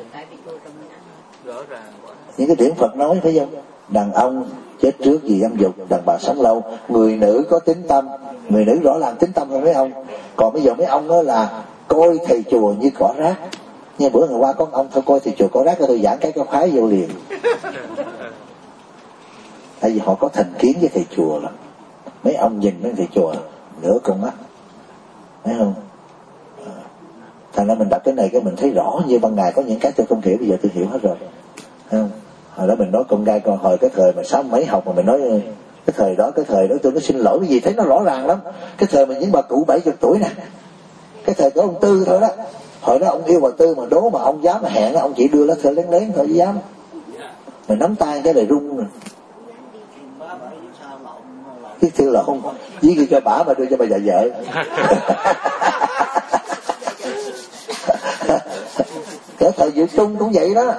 Những cái điểm Phật nói phải không? Đàn ông chết trước vì dâm dục, đàn bà sống lâu. Người nữ có tính tâm, người nữ rõ ràng tính tâm hơn mấy ông. Còn bây giờ mấy ông đó là coi thầy chùa như cỏ rác. Nhưng bữa ngày qua có ông thôi coi thầy chùa cỏ rác, tôi giảng cái phái vô liền. Tại vì họ có thành kiến với thầy chùa lắm. Mấy ông nhìn mấy thầy chùa nửa con mắt, thấy không? Thành ra mình đọc cái này cái mình thấy rõ như ban ngày. Có những cái tôi không hiểu, bây giờ tôi hiểu hết rồi, thấy không? Hồi đó mình nói con trai con hồi cái thời mà 6 mấy học mà mình nói cái thời đó tôi nói xin lỗi cái gì thấy nó rõ ràng lắm. Cái thời mà những bà cụ 70 tuổi nè, cái thời của ông Tư thôi đó. Hồi đó ông yêu bà Tư mà đố mà ông dám mà hẹn ông chỉ đưa lá thư lén lén thôi dám. Mình nắm tay cái này rung rồi. Cái thư là không với ghi cho bả mà đưa cho bà già vợ. Cái thời Dự Trung cũng vậy đó.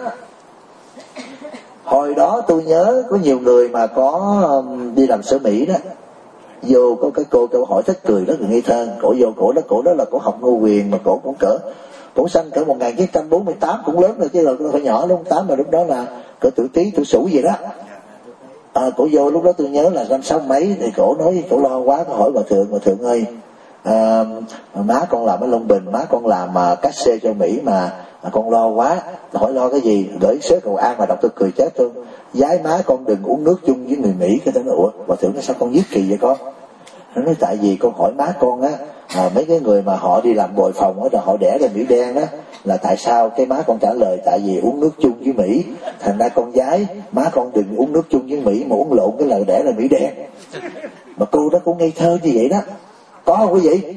Hồi đó tôi nhớ có nhiều người mà có đi làm sơ Mỹ đó, vô có cái cô hỏi thích cười rất là ngây thơ. Cổ vô cổ đó là cổ học Ngô Quyền, mà cổ cũng cổ sanh cỡ 1948 cũng lớn rồi chứ, rồi phải nhỏ lúc 8 mà lúc đó là cỡ tuổi Tý tuổi Sửu gì đó. Cổ vô lúc đó tôi nhớ là năm 6 mấy thì cổ nói cổ lo quá, cổ hỏi hòa thượng ơi, má con làm ở Long Bình, má con làm cát xê cho Mỹ mà con lo quá. Hỏi lo cái gì? Gửi sớ cầu an mà đọc tôi cười chết tôi. Giái má con đừng uống nước chung với người Mỹ. Cái tôi nói ủa hòa thượng nói sao con giết kỳ vậy con? Nó nói tại vì con hỏi má con á, mấy cái người mà họ đi làm bồi phòng á, họ đẻ ra Mỹ đen đó, là tại sao? Cái má con trả lời tại vì uống nước chung với Mỹ, thành ra con giái má con đừng uống nước chung với Mỹ, mà uống lộn cái là đẻ ra Mỹ đen. Mà cô đó cũng ngây thơ như vậy đó. Có không quý vị?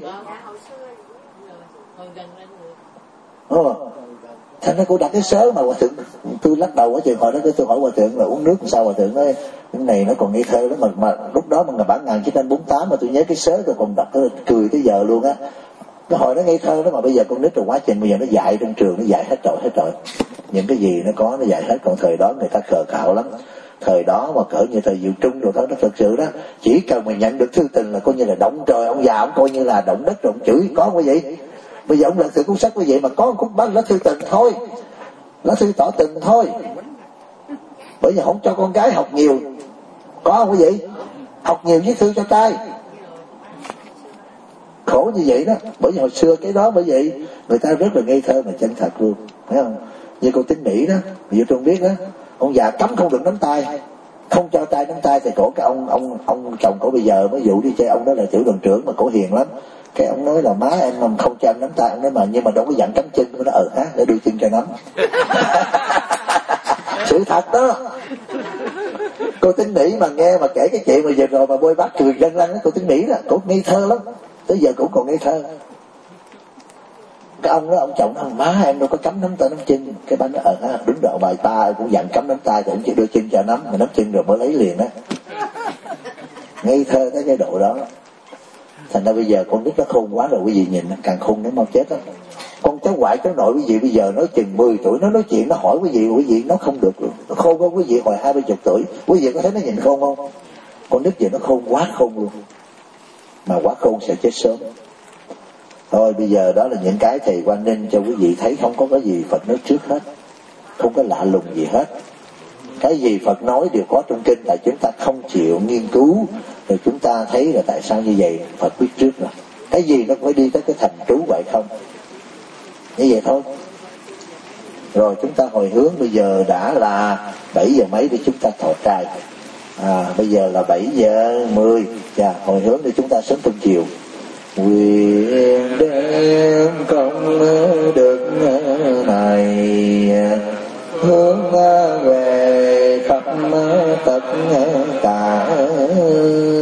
Thành ra cô đặt cái sớ mà hòa thượng, tôi lắc đầu ở trường hồi đó tôi hỏi hòa thượng là uống nước sao, hòa thượng nói cái này nó còn ngây thơ đó mà lúc đó mà bản 1948 mà tôi nhớ cái sớ tôi còn đọc cười tới giờ luôn á. Cái hồi nó ngây thơ đó mà bây giờ con nít rồi quá trình bây giờ nó dạy trong trường nó dạy hết trọi. Những cái gì nó có nó dạy hết, còn thời đó người ta khờ khạo lắm. Thời đó mà cỡ như thời Dự Trung rồi đó, nó thật sự đó, chỉ cần mà nhận được thư tình là coi như là động trời, ông già ông coi như là động đất rồi ông chửi. Có không quý vị? Bây giờ ông lật thử cuốn sách quý vị mà có một lá thư tình thôi, lá thư tỏ tình thôi. Bởi vì không cho con gái học nhiều. Có không quý vị? Học nhiều viết thư cho trai. Khổ như vậy đó. Bởi vì hồi xưa cái đó bởi vậy người ta rất là ngây thơ mà chân thật luôn, phải không? Như cô Tín Mỹ đó, Dự Trung biết đó, ông già cấm không được nắm tay, không cho tay nắm tay. Thì cổ cái ông chồng cổ bây giờ mới dụ đi chơi, ông đó là tiểu đoàn trưởng mà cổ hiền lắm. Cái ông nói là má em không cho em nắm tay, ông nói mà nhưng mà đâu có dặn cắm chân. Nó ha để đưa chân cho nắm. Sự thật đó. Cô Tín Mỹ mà nghe mà kể cái chuyện mà vừa rồi mà bôi bác cười răng răng đó, cô Tín Mỹ đó, cổ ngây thơ lắm, tới giờ cũng còn ngây thơ. Cái ông đó, ông chồng nói má em đâu có cấm nắm tay nắm chân. Cái bà nói ha đúng rồi, bài ta cũng dặn cấm nắm tay thì ông chỉ đưa chân cho nắm, mà nắm chân rồi mới lấy liền đó. Ngây thơ tới cái độ đó. Thành ra bây giờ con nít nó khôn quá rồi quý vị, nhìn nó càng khôn đến mau chết đó. Con cháu ngoại cháu nội quý vị bây giờ nói chừng 10 tuổi nó nói chuyện nó hỏi quý vị nó không được luôn. Nó khôn không quý vị hồi 20 tuổi, quý vị có thấy nó nhìn khôn không? Con nít giờ nó khôn quá khôn luôn, mà quá khôn sẽ chết sớm. Thôi bây giờ đó là những cái thầy Quang Ninh cho quý vị thấy, không có cái gì Phật nói trước hết, không có lạ lùng gì hết. Cái gì Phật nói đều có trong kinh, tại chúng ta không chịu nghiên cứu rồi chúng ta thấy là tại sao như vậy. Phật biết trước rồi, cái gì nó phải đi tới cái thành trú vậy không, như vậy thôi. Rồi chúng ta hồi hướng, bây giờ đã là 7 giờ mấy để chúng ta thọ trai. Bây giờ là 7 giờ 10. Hồi hướng để chúng ta sớm trong chiều. Nguyện đem công đức này hướng về khắp tất cả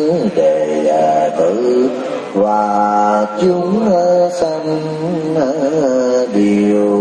đệ tử và chúng sanh nhiều.